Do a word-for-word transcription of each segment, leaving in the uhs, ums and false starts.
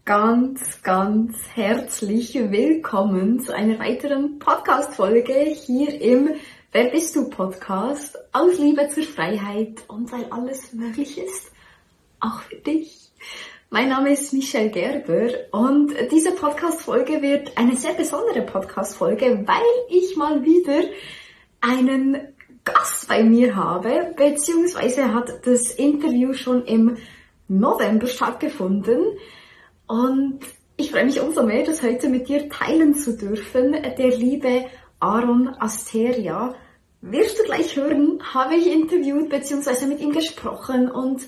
ganz, ganz herzlich willkommen zu einer weiteren Podcast-Folge hier im Wer bist du Podcast, aus Liebe zur Freiheit und weil alles möglich ist, auch für dich. Mein Name ist Michelle Gerber und diese Podcast-Folge wird eine sehr besondere Podcast-Folge, weil ich mal wieder einen Gast bei mir habe, beziehungsweise hat das Interview schon im November stattgefunden und ich freue mich umso mehr, das heute mit dir teilen zu dürfen. Der liebe Aaron Asteria, wirst du gleich hören, habe ich interviewt bzw. mit ihm gesprochen und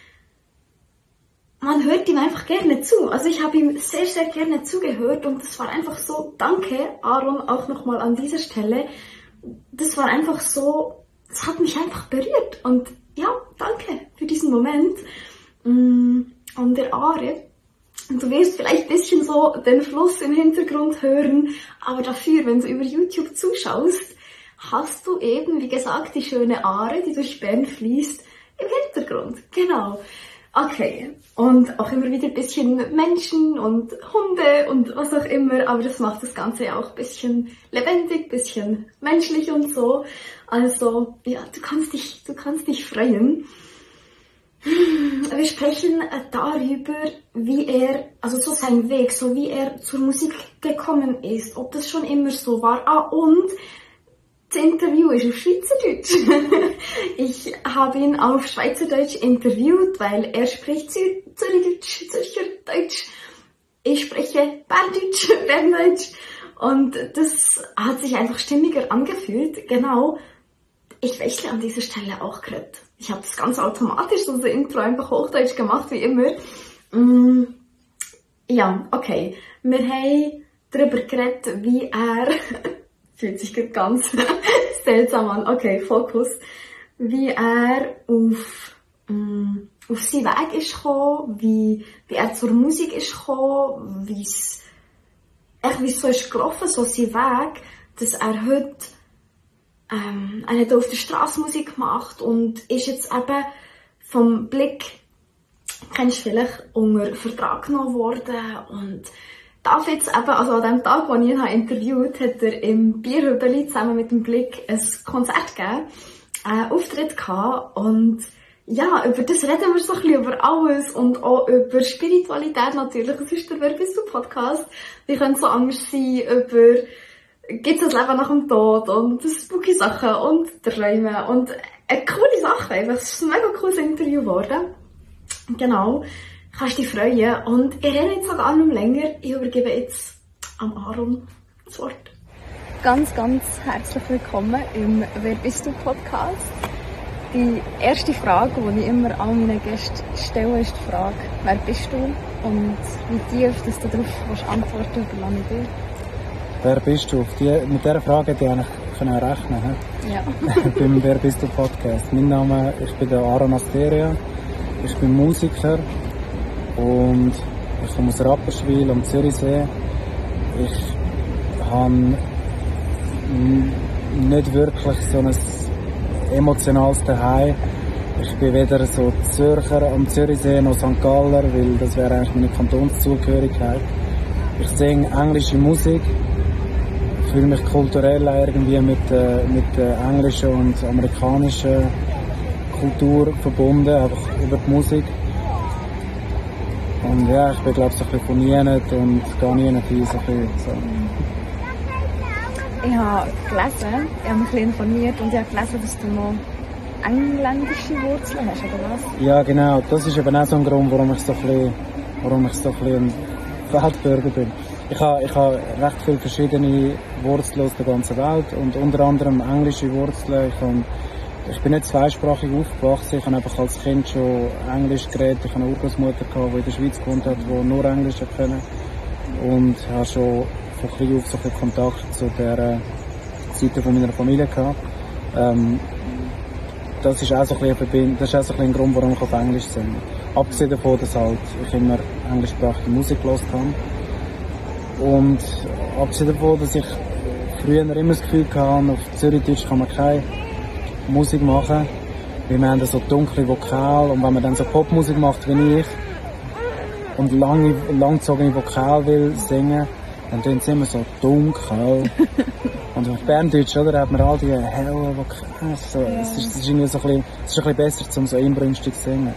man hört ihm einfach gerne zu. Also ich habe ihm sehr, sehr gerne zugehört und es war einfach so, danke Aaron auch nochmal an dieser Stelle. Das war einfach so, es hat mich einfach berührt und ja, danke für diesen Moment. Und der Are, du wirst vielleicht ein bisschen so den Fluss im Hintergrund hören, aber dafür, wenn du über YouTube zuschaust, hast du eben, wie gesagt, die schöne Aare, die durch Bern fließt, im Hintergrund. Genau. Okay. Und auch immer wieder ein bisschen Menschen und Hunde und was auch immer, aber das macht das Ganze ja auch ein bisschen lebendig, ein bisschen menschlich und so. Also, ja, du kannst dich, du kannst dich freuen. Wir sprechen darüber, wie er, also so sein Weg, so wie er zur Musik gekommen ist, ob das schon immer so war. Ah, und das Interview ist auf Schweizerdeutsch. Ich habe ihn auf Schweizerdeutsch interviewt, weil er spricht Zür- Zürichdeutsch, Zürcherdeutsch. Ich spreche Berndeutsch, Berndeutsch. Und das hat sich einfach stimmiger angefühlt. Genau. Ich wechsle an dieser Stelle auch gerade. Ich habe das ganz automatisch, also Intro einfach Hochdeutsch gemacht, wie immer. Mm, ja, okay. Wir haben darüber geredet, wie er... fühlt sich ganz seltsam an. Okay, Fokus. Wie er auf, ähm, auf seinen Weg ist gekommen, wie, wie er zur Musik ist gekommen, wie es, echt wie es so ist gelaufen, so sein Weg, dass er heute, ähm, er hat auf der Straße Musik gemacht und ist jetzt eben vom Blick, kennst du vielleicht, unter Vertrag genommen worden und darf jetzt eben, also an dem Tag, als ich ihn interviewt habe, hat er im Bierhübeli zusammen mit dem Blick ein Konzert gegeben, einen Auftritt gehabt und ja, über das reden wir so ein bisschen, über alles und auch über Spiritualität natürlich, das ist der Wer bist du Podcast, wie könnte so anders sein, über gibt es ein Leben nach dem Tod und spooky Sachen und Träume und eine coole Sache, einfach, es ist ein mega cooles Interview geworden, genau. Kannst dich freuen. Und ich rede jetzt noch gar nicht länger. Ich übergebe jetzt am Aaron das Wort. Ganz, ganz herzlich willkommen im Wer bist du Podcast. Die erste Frage, die ich immer an meine Gäste stelle, ist die Frage, wer bist du? Und wie tief dass du darauf antworten willst, überlasse ich dir. Wer bist du? Die, mit dieser Frage hätte ich eigentlich können rechnen können. Ja. Beim Wer bist du Podcast. Mein Name, ich bin der Aaron Asteria. Ich bin Musiker. Und ich komme aus Rapperswil am Zürichsee. Ich habe nicht wirklich so ein emotionales Zuhause. Ich bin weder so Zürcher am Zürichsee noch Sankt Galler, weil das wäre eigentlich meine Kantonszugehörigkeit. Ich singe englische Musik. Ich fühle mich kulturell irgendwie mit, äh, mit der englischen und amerikanischen Kultur verbunden, einfach über die Musik. Und ja, ich bin glaube ich so ein bisschen von nie nicht und gar nie nicht hin, so ein bisschen so. Ich habe gelesen, ich habe mich ein bisschen informiert und ich habe gelesen, dass du noch engländische Wurzeln hast, oder was? Ja genau, das ist eben auch so ein Grund, warum ich so ein bisschen, warum ich so ein bisschen ein Weltbürger bin. Ich habe, ich habe recht viele verschiedene Wurzeln aus der ganzen Welt und unter anderem englische Wurzeln. Ich habe Ich bin nicht zweisprachig aufgewachsen, ich habe einfach als Kind schon Englisch geredet. Ich hatte eine Urgroßmutter, die in der Schweiz gewohnt hat, die nur Englisch können. Und habe schon von klein auf so viel Kontakt zu der Seite von meiner Familie gehabt. Ähm, das ist auch so ein bisschen, das ist auch so ein, ein Grund, warum ich auf Englisch singe. Abgesehen davon, dass halt ich immer englischsprachige Musik gehört habe. Und abgesehen davon, dass ich früher immer das Gefühl hatte, auf Zürichdeutsch kann man keine Musik machen, weil wir haben so dunkle Vokale und wenn man dann so Popmusik macht wie ich, und lange, langgezogene Vokale will singen, dann tun sie immer so dunkel. Und auf Berndeutsch, oder, hat man all die hellen Vokale. So, ja. Es ist, es ist irgendwie so ein bisschen, es ist ein bisschen besser, um so inbrünstig zu singen.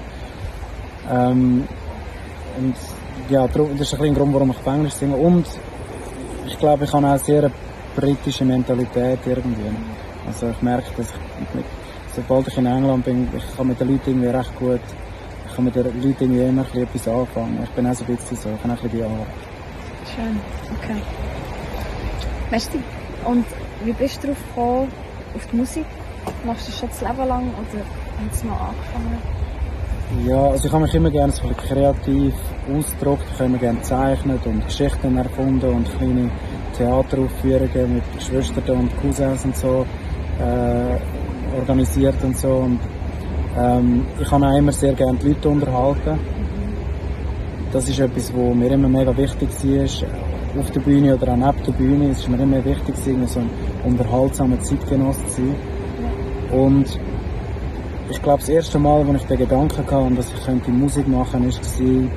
Ähm, und ja, das ist ein bisschen ein Grund, warum ich auf Englisch singe. Und ich glaube, ich habe auch eine sehr britische Mentalität irgendwie. Also ich merke, dass ich, mit, sobald ich in England bin, ich kann mit den Leuten irgendwie recht gut, ich kann mit den Leuten irgendwie immer ein bisschen etwas anfangen. Ich bin auch so ein bisschen so, ich kann auch ein bisschen die Jahre. Schön, okay. Merci. Und wie bist du darauf gekommen, auf die Musik? Machst du das schon das Leben lang oder hast du mal angefangen? Ja, also ich habe mich immer gerne so kreativ ausgedrückt. Ich habe immer gerne gezeichnet und Geschichten erfunden und kleine Theateraufführungen mit Geschwistern und Cousins und so äh, organisiert und so. Und, ähm, ich habe auch immer sehr gerne die Leute unterhalten. Das ist etwas, was mir immer mega wichtig war. Auf der Bühne oder auch neben der Bühne. Es ist mir immer wichtig, so ein unterhaltsamer Zeitgenosse zu sein. Und ich glaube, das erste Mal, als ich den Gedanken hatte, dass ich könnte Musik machen könnte, war,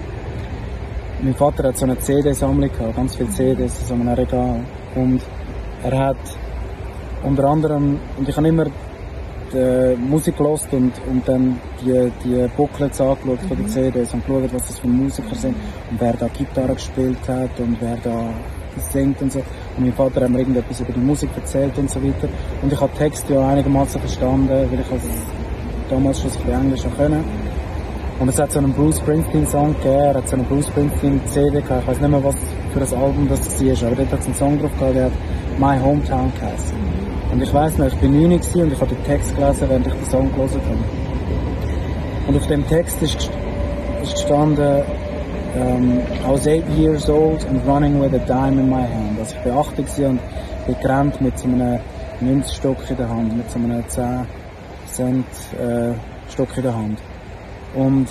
mein Vater hat so eine C D-Sammlung gehabt, ganz viele C Ds in so einem Regal. Und er hat unter anderem, und ich habe immer die Musik gehört und, und dann die, die Booklets angeschaut von den C Ds und geschaut, was das für Musiker sind und wer da Gitarre gespielt hat und wer da singt und so. Und mein Vater hat mir irgendetwas über die Musik erzählt und so weiter. Und ich habe Text ja einigermaßen verstanden, weil ich also damals schon so viel Englisch können. Und es hat so einen Bruce Springsteen-Song gegeben, er hat so einen Bruce Springsteen-C D gehabt. Ich weiß nicht mehr, was für ein Album das war, aber dort hat es einen Song drauf gehabt, der hat My Hometown geheißen. Und ich weiss noch, ich bin neun und ich habe den Text gelesen, während ich den Song gelesen habe. Und auf dem Text ist, ist gestanden, um, I was eight years old and running with a dime in my hand. Also ich war acht und bin gerannt mit so einem Münzstock in der Hand, mit so einem zehn Cent äh, Stock in der Hand. Und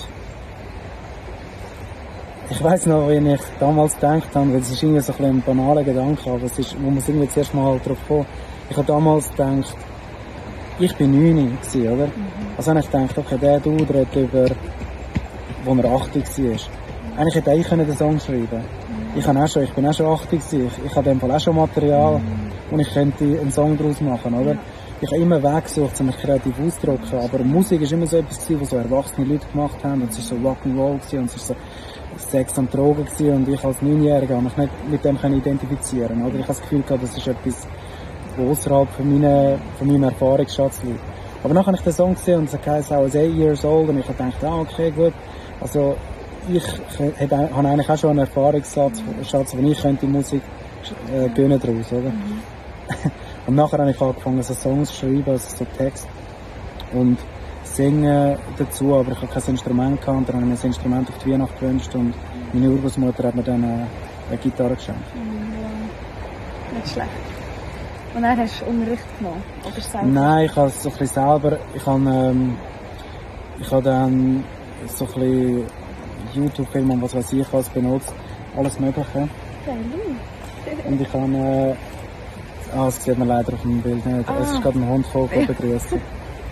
ich weiss noch, wie ich damals gedacht habe, weil es ist irgendwie so ein, ein banaler Gedanke, aber es ist, wo man es irgendwie zuerst mal halt drauf kommt. Ich habe damals gedacht, ich bin neun gewesen, oder? Mhm. Also habe ich gedacht, okay, der Dude redet über, wo er achtzig war. Eigentlich hätte ich den Song schreiben können. Mhm. Ich, auch schon, ich bin auch schon achtzig gewesen. Ich, ich habe in dem Fall auch schon Material, mhm. und ich könnte einen Song daraus machen, oder? Ja. Ich habe immer Wege gesucht, um mich kreativ auszudrücken, aber Musik war immer so etwas, was so erwachsene Leute gemacht haben, und es war so Rock'n'Roll und es war so Sex und Drogen gewesen, und ich als Neunjähriger habe mich nicht mit dem identifizieren, oder? Ich habe das Gefühl gehabt, das ist etwas, was außerhalb von, meine, von meinem Erfahrungsschatz liegt. Aber dann habe ich den Song gesehen und es heisst auch eight years old, und ich habe gedacht, ah, okay, gut, also ich habe eigentlich auch schon einen Erfahrungsschatz, den ich könnte Musik äh, gönnen daraus, oder? Mhm. Und nachher habe ich angefangen, so Songs zu schreiben, also so Text und singen dazu, aber ich hatte kein Instrument gehabt, und dann habe ich mir ein Instrument auf die Weihnacht gewünscht und meine Urgroßmutter hat mir dann eine, eine Gitarre geschenkt. Ja. Nicht schlecht. Und dann hast du Unterricht genommen? Oder selber? Nein, ich habe es so ein bisschen selber, ich habe, ähm, ich habe dann so ein bisschen YouTube-Filme und was weiß ich was benutzt, alles Mögliche. Und ich habe, äh, ah, das sieht man leider auf dem Bild nicht, ah. Es ist gerade ein Hund voll begrüßen.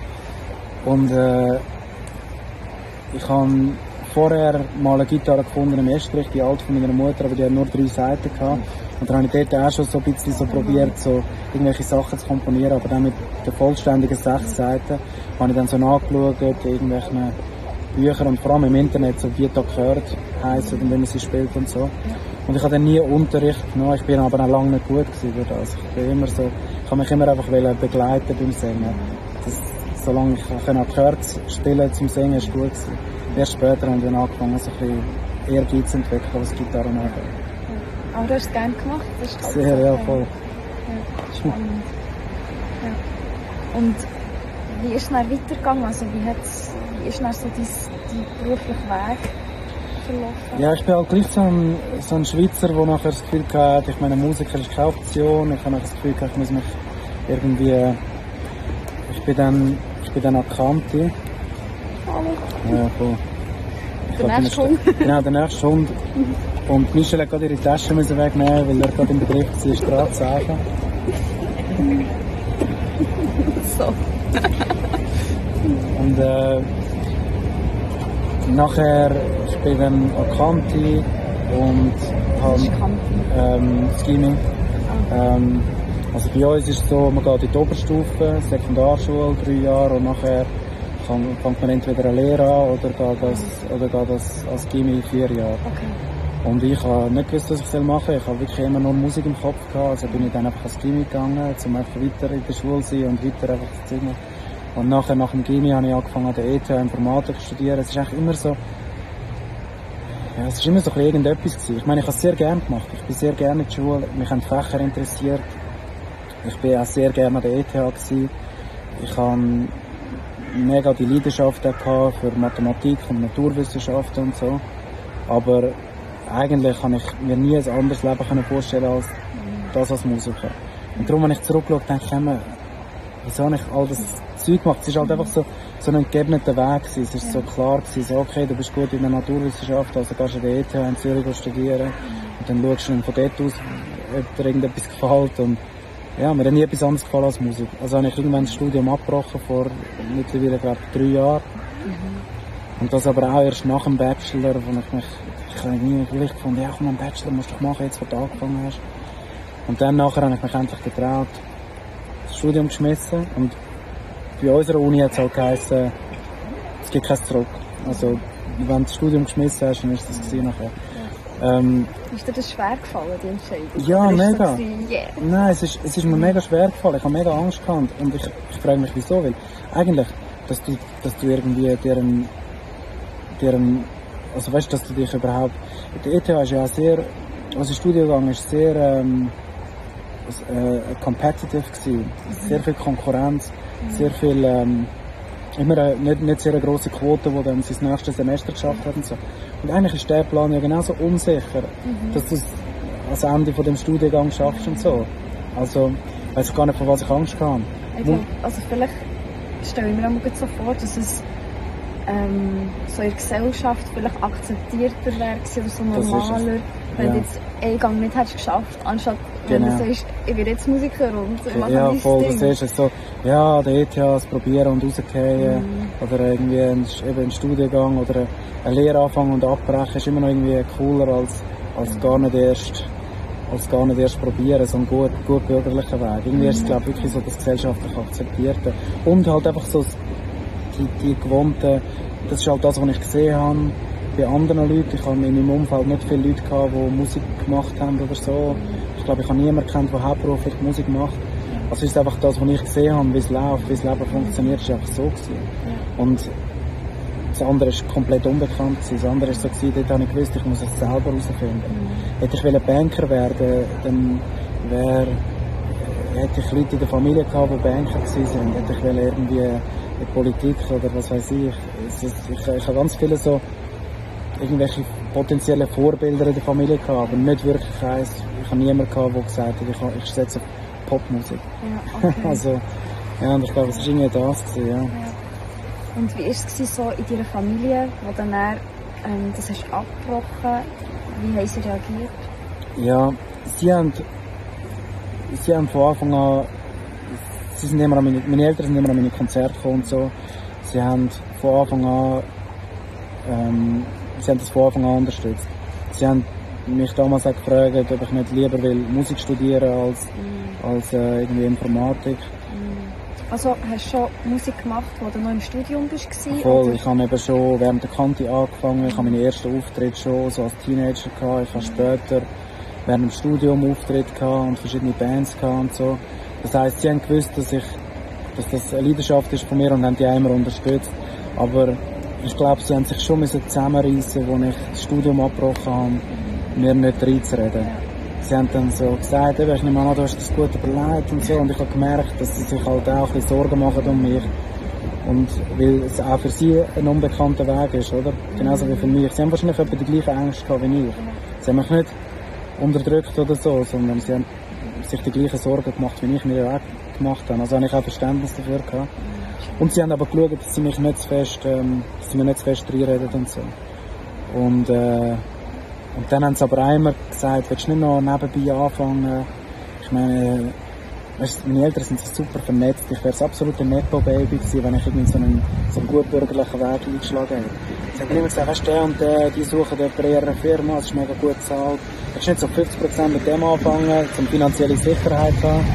Und äh, ich habe vorher mal eine Gitarre gefunden im Estrich, die alte von meiner Mutter, aber die hat nur drei Seiten gehabt. Und dann habe ich dort auch schon so ein bisschen so probiert, so irgendwelche Sachen zu komponieren, aber dann mit den vollständigen sechs Seiten habe ich dann so nachgeschaut, irgendwelche Bücher und vor allem im Internet, so wie das gehört heissen und wie man sie spielt und so. Und ich habe dann nie Unterricht genommen, ich bin aber auch lange nicht gut gewesen für das. Ich bin immer so, ich habe mich immer einfach begleiten beim Singen. Das, solange ich auch gehört spielen zum Singen, ist gut gewesen. Erst später habe ich dann angefangen, so ein bisschen Ehrgeiz zu entwickeln, was Gitarre angeht. Aber du hast es gerne gemacht? Das ist sehr, ja, voll. Ja, spannend. Ja. Und wie ist es dann weitergegangen? Also wie, hat's, wie ist dann so dein, dein beruflicher Weg verlaufen? Ja, ich bin halt gleich so ein, so ein Schweizer, der nachher das Gefühl hatte, ich meine, Musiker ist keine Option. Ich habe nachher das Gefühl gehabt, ich muss mich irgendwie... Ich bin dann, ich bin dann an Kante. Hallo. Ja, voll. Der nächste Hund. Genau, der nächste Hund. Und Michelle hat gerade ihre Tasche wegnehmen, weil er gerade im Begriff war, Straße zu sagen. So. Und äh, nachher, ich bin dann an Kanti und habe ähm, das Gymi. Ähm, also bei uns ist es so, man geht in die Oberstufe, Sekundarschule, drei Jahre und nachher kann, fängt man entweder eine Lehre an oder geht das, oder geht das als Gymi vier Jahre. Okay. Und ich habe nicht gewusst, was ich machen soll. Ich habe wirklich immer nur Musik im Kopf gehabt. Also bin ich dann einfach ans Gymi gegangen, um einfach weiter in der Schule zu sein und weiter einfach zu singen. Und nachher, nach dem Gymi, habe ich angefangen an der E T H Informatik zu studieren. Es ist eigentlich immer so, ja, es ist immer so ein bisschen irgendetwas gewesen. Ich meine, ich habe es sehr gerne gemacht. Ich bin sehr gerne in der Schule. Mich haben die Fächer interessiert. Ich bin auch sehr gerne an der E T H gewesen. Ich habe mega die Leidenschaft gehabt für Mathematik und Naturwissenschaften und so. Aber eigentlich kann ich mir nie ein anderes Leben vorstellen als das als Musiker. Und darum, wenn ich zurückschaue, denke ich immer, wieso habe ich all das Zeug gemacht? Es war halt einfach so, so ein gegebener Weg gewesen. Es war so klar gewesen, so, okay, du bist gut in der Naturwissenschaft, also gehst du an der E T H in Zürich studieren. Und dann schaust du von dort aus, ob dir irgendetwas gefällt. Und ja, mir hat nie etwas anderes gefallen als Musik. Also habe ich irgendwann das Studium abgebrochen, vor mittlerweile, glaube ich, drei Jahren. Mhm. Und das aber auch erst nach dem Bachelor, wo ich mich, ich habe nie vielleicht gefunden, ja komm, einen Bachelor musst du doch machen, jetzt wo du angefangen hast. Und dann nachher habe ich mich endlich getraut, das Studium geschmissen. Und bei unserer Uni hat es halt geheißen, es gibt kein Zurück. Also, wenn du das Studium geschmissen hast, dann ist das gewesen nachher. Ähm, ist dir das schwer gefallen, die Entscheidung? Ja, mega. So yeah. Nein, es ist, es ist mir mega schwer gefallen. Ich habe mega Angst gehabt. Und ich, ich frage mich, wieso. Weil eigentlich, dass du, dass du irgendwie deren, deren, also weißt, dass du dich überhaupt, die E T H ist ja sehr, also der Studiengang ist sehr, ähm, äh, competitive gewesen. Mhm. Sehr viel Konkurrenz, mhm. sehr viel, ähm, immer eine, nicht, nicht sehr eine grosse Quote, die dann sein nächstes Semester geschafft hat und so. Und eigentlich ist der Plan ja genauso unsicher, mhm. dass du es ans Ende von dem Studiengang schaffst und so. Also, ich weiss gar nicht, von was ich Angst habe. Ich glaub, also vielleicht stelle ich mir auch so vor, dass es ähm, so in der Gesellschaft vielleicht akzeptierter wäre oder so normaler, ist, wenn ja. du jetzt einen Gang nicht hättest geschafft, anstatt wenn genau. du sagst, ich bin jetzt Musiker und ich mache ja, mein voll, Ding. Das ist so, ja, der E T H, das probieren und rausgehen mm. oder irgendwie ein, eben ein Studiengang oder eine Lehre anfangen und abbrechen ist immer noch irgendwie cooler als, als gar nicht erst als gar nicht erst probieren, so einen gut, gut bürgerlichen Weg. Irgendwie mm. ist es, glaube ich, wirklich so das gesellschaftlich Akzeptierte. Und halt einfach so die, die gewohnten, das ist halt das, was ich gesehen habe bei anderen Leuten. Ich habe in meinem Umfeld nicht viele Leute gehabt, die Musik gemacht haben oder so. Ich glaube, ich habe niemanden gekannt, der hauptberuflich Musik macht. Also es ist einfach das, was ich gesehen habe, wie es läuft, wie das Leben funktioniert, ist einfach so gewesen. Und das andere ist komplett unbekannt gewesen. Das andere ist so gewesen, dort habe ich gewusst, ich muss es selber herausfinden. Mhm. Hätte ich wollen Banker werden, dann wäre, hätte ich Leute in der Familie gehabt, die Banker gewesen sind. Hätte ich wollen irgendwie in Politik oder was weiß ich. Ich, ich, ich habe ganz viele so irgendwelche potenzielle Vorbilder in der Familie gehabt, aber nicht wirklich eins. Ich habe niemanden gehabt, der gesagt hat, ich, ich setze auf Popmusik. Ja, okay. Also, ja, und ich glaube, es war irgendwie das gewesen, ja. Ja. Und wie war es so in deiner Familie, wo dann ähm, das hast abgebrochen? Wie haben sie reagiert? Ja, sie haben, sie haben von Anfang an, sie sind immer an meine, meine Eltern sind immer an meine Konzerte gekommen und so. Sie haben von Anfang an, ähm, sie haben das von Anfang an unterstützt. Sie haben mich damals auch gefragt, ob ich nicht lieber will Musik studieren als, mm. als äh, irgendwie Informatik. Mm. Also hast du schon Musik gemacht, als du noch im Studium warst? Voll, oder? Ich habe eben schon während der Kante angefangen, ich habe meine ersten Auftritte schon so als Teenager gehabt, ich habe später während dem Studium Auftritte gehabt und verschiedene Bands gehabt und so. Das heisst, sie haben gewusst, dass ich, dass das eine Leidenschaft ist von mir und haben die auch immer unterstützt. Aber ich glaube, sie haben sich schon zusammenreissen, als ich das Studium abgebrochen habe, mir nicht reinzureden. Sie haben dann so gesagt, ich nehme an, du hast das gut überlegt und so. Und ich habe gemerkt, dass sie sich halt auch ein bisschen Sorgen machen um mich. Und weil es auch für sie ein unbekannter Weg ist, oder? Genauso wie für mich. Sie haben wahrscheinlich etwa die gleiche Angst gehabt wie ich. Sie haben mich nicht unterdrückt oder so, sondern sie haben sich die gleichen Sorgen gemacht, wie ich mir auch gemacht habe. Also habe ich auch Verständnis dafür gehabt. Und sie haben aber geschaut, dass sie mich nicht zu fest, ähm, dass sie mir nicht zu fest reinreden und so. Und, äh, und dann haben sie aber auch immer gesagt, willst du nicht noch nebenbei anfangen? Ich meine, weißt, meine Eltern sind so super vernetzt. Ich wäre das absolute Nepo-Baby gewesen, wenn ich irgendwie so einen, so einen gut bürgerlichen Weg eingeschlagen hätte. Sie haben immer gesagt, weißt du, der und der, die suchen jemanden in ihrer Firma, das ist mega gut bezahlt. Du nicht so fünfzig Prozent mit dem anfangen, um finanzielle Sicherheit zu haben.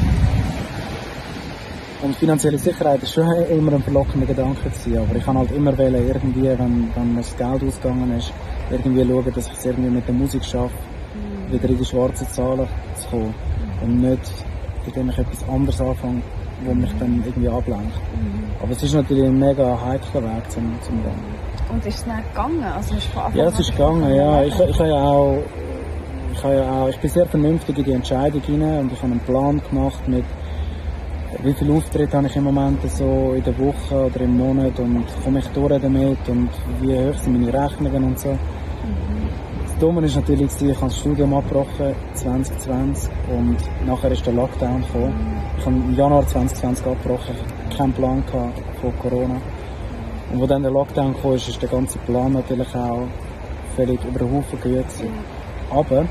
Und finanzielle Sicherheit war schon immer ein verlockender Gedanke gewesen, aber ich kann halt immer wählen, irgendwie, wenn, wenn das Geld ausgegangen ist, irgendwie schauen, dass ich es irgendwie mit der Musik schaffe, mhm. wieder in die schwarzen Zahlen zu kommen. Mhm. Und nicht, indem ich etwas anderes anfange, wo mich dann irgendwie ablenkt. Mhm. Aber es ist natürlich ein mega heikler Weg zum, zum Gehen. Und ist es nicht gegangen? Also ist von ja, es ist gegangen, ja. Ich, ich, habe ja auch, ich, habe ja auch, ich bin sehr vernünftig in die Entscheidung hinein und ich habe einen Plan gemacht mit, wie viele Auftritte habe ich im Moment so in der Woche oder im Monat und komme ich durch damit und wie hoch sind meine Rechnungen und so. Mhm. Das Dumme war natürlich, ich habe das Studium abgebrochen zwanzig zwanzig und nachher ist der Lockdown gekommen. Mhm. Ich habe im Januar zwanzig zwanzig abgebrochen, ich hatte keinen Plan von Corona. Und als dann der Lockdown kam, ist der ganze Plan natürlich auch völlig über den Haufen gewesen. Mhm. Aber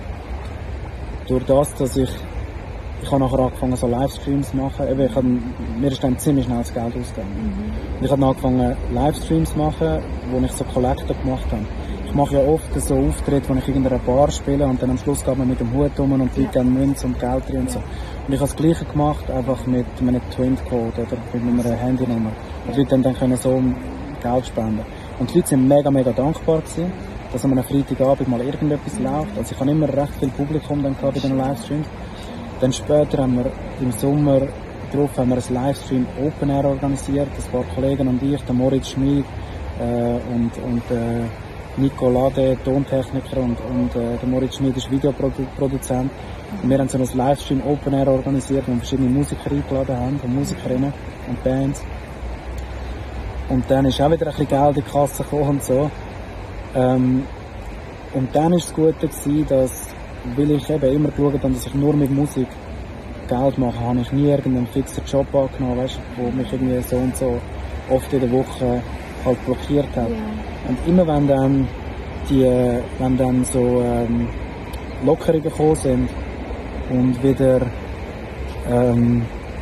durch das, dass ich Ich habe nachher angefangen, so Livestreams zu machen. Eben, ich habe, mir ist dann ziemlich schnell das Geld ausgegangen. Mhm. Ich habe angefangen, Livestreams zu machen, wo ich so Collector gemacht habe. Ich mache ja oft so Auftritte, wo ich in irgendeiner Bar spiele und dann am Schluss geht man mit dem Hut um und die Leute geben Münze und Geld drin und so. Und ich habe das Gleiche gemacht, einfach mit einem Twin-Code oder mit einer Handynummer. Und die Leute dann, dann können so Geld spenden. Und die Leute waren mega, mega dankbar gewesen, dass an einem Freitagabend mal irgendetwas läuft. Also ich habe immer recht viel Publikum dann gehabt bei den Livestreams. Dann später haben wir im Sommer drauf haben wir ein Livestream Open Air organisiert. Ein paar Kollegen und ich, der Moritz Schmid äh, und, und äh, Nico Lade, Tontechniker und, und äh, der Moritz Schmid ist Videoproduzent. Und wir haben so ein Livestream Open Air organisiert, wo wir verschiedene Musiker eingeladen haben und Musikerinnen und Bands. Und dann ist auch wieder ein bisschen Geld in die Kasse gekommen und so. Ähm, und dann war das Gute gewesen, dass weil ich eben immer geschaut habe, dass ich nur mit Musik Geld mache, habe ich nie irgendeinen fixen Job angenommen, weißt, wo mich irgendwie so und so oft in der Woche halt blockiert hat. Yeah. Und immer wenn dann die, wenn dann so ähm, Lockerungen gekommen sind und wieder ähm,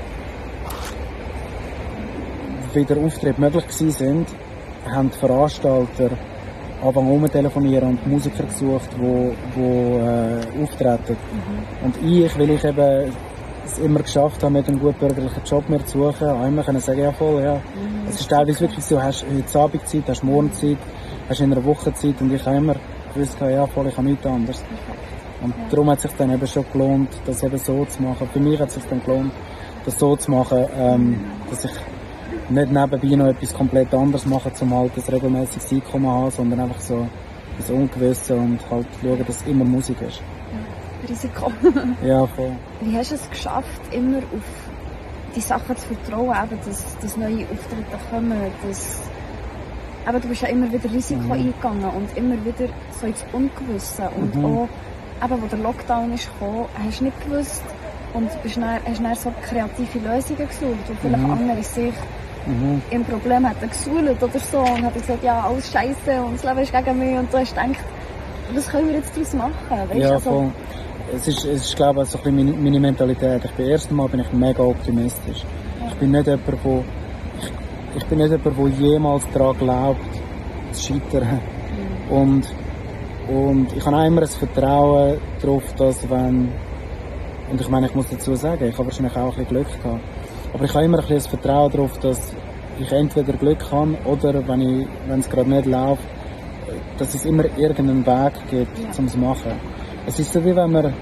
wieder Auftritte möglich gewesen sind, haben die Veranstalter anfangen rumtelefonieren und Musiker gesucht, die wo, wo, äh, auftreten. Mhm. Und ich, weil ich eben es immer geschafft habe, mit einem gut bürgerlichen Job mehr zu suchen, habe immer können sagen, ja voll, ja. Mhm. Es ist teilweise wirklich so, hast du heute Abend Zeit, hast du morgen Zeit, hast du in einer Woche Zeit und ich habe immer gewusst, ja voll, ich habe nichts anderes. Und ja. Darum hat es sich dann eben schon gelohnt, das eben so zu machen. Für mich hat es sich dann gelohnt, das so zu machen, ähm, dass ich nicht nebenbei noch etwas komplett anderes machen, um halt ein regelmäßiges Einkommen zu haben, sondern einfach so das Ungewisse und halt schauen, dass es immer Musik ist. Ja, Risiko. Ja, voll. Wie hast du es geschafft, immer auf die Sachen zu vertrauen, eben, dass, dass neue Auftritte kommen, dass eben, du bist ja immer wieder Risiko mhm. eingegangen und immer wieder so ins Ungewisse und mhm. auch, eben, wo der Lockdown ist gekommen, hast du nicht gewusst und bist dann, hast dann so kreative Lösungen gesucht, wo vielleicht mhm. andere sich Mhm. im Problem hat er gesuhlt oder so und hat gesagt, ja, alles scheiße und das Leben ist gegen mich und du hast gedacht, was können wir jetzt daraus machen? Weißt, ja, also, voll. Es ist, es ist, glaube ich, so ein bisschen meine Mentalität. Ich bin erst einmal bin ich mega optimistisch. Ja. Ich bin nicht jemand, wo, ich, ich bin nicht jemand, der jemals daran glaubt, zu scheitern. Mhm. Und, und ich habe auch immer ein Vertrauen darauf, dass wenn, und ich meine, ich muss dazu sagen, ich habe wahrscheinlich auch ein bisschen Glück gehabt. Aber ich habe immer ein bisschen Vertrauen darauf, dass ich entweder Glück habe oder wenn, ich, wenn es gerade nicht läuft, dass es immer irgendeinen Weg gibt, ja. um es zu machen. Es ist so wie wenn man,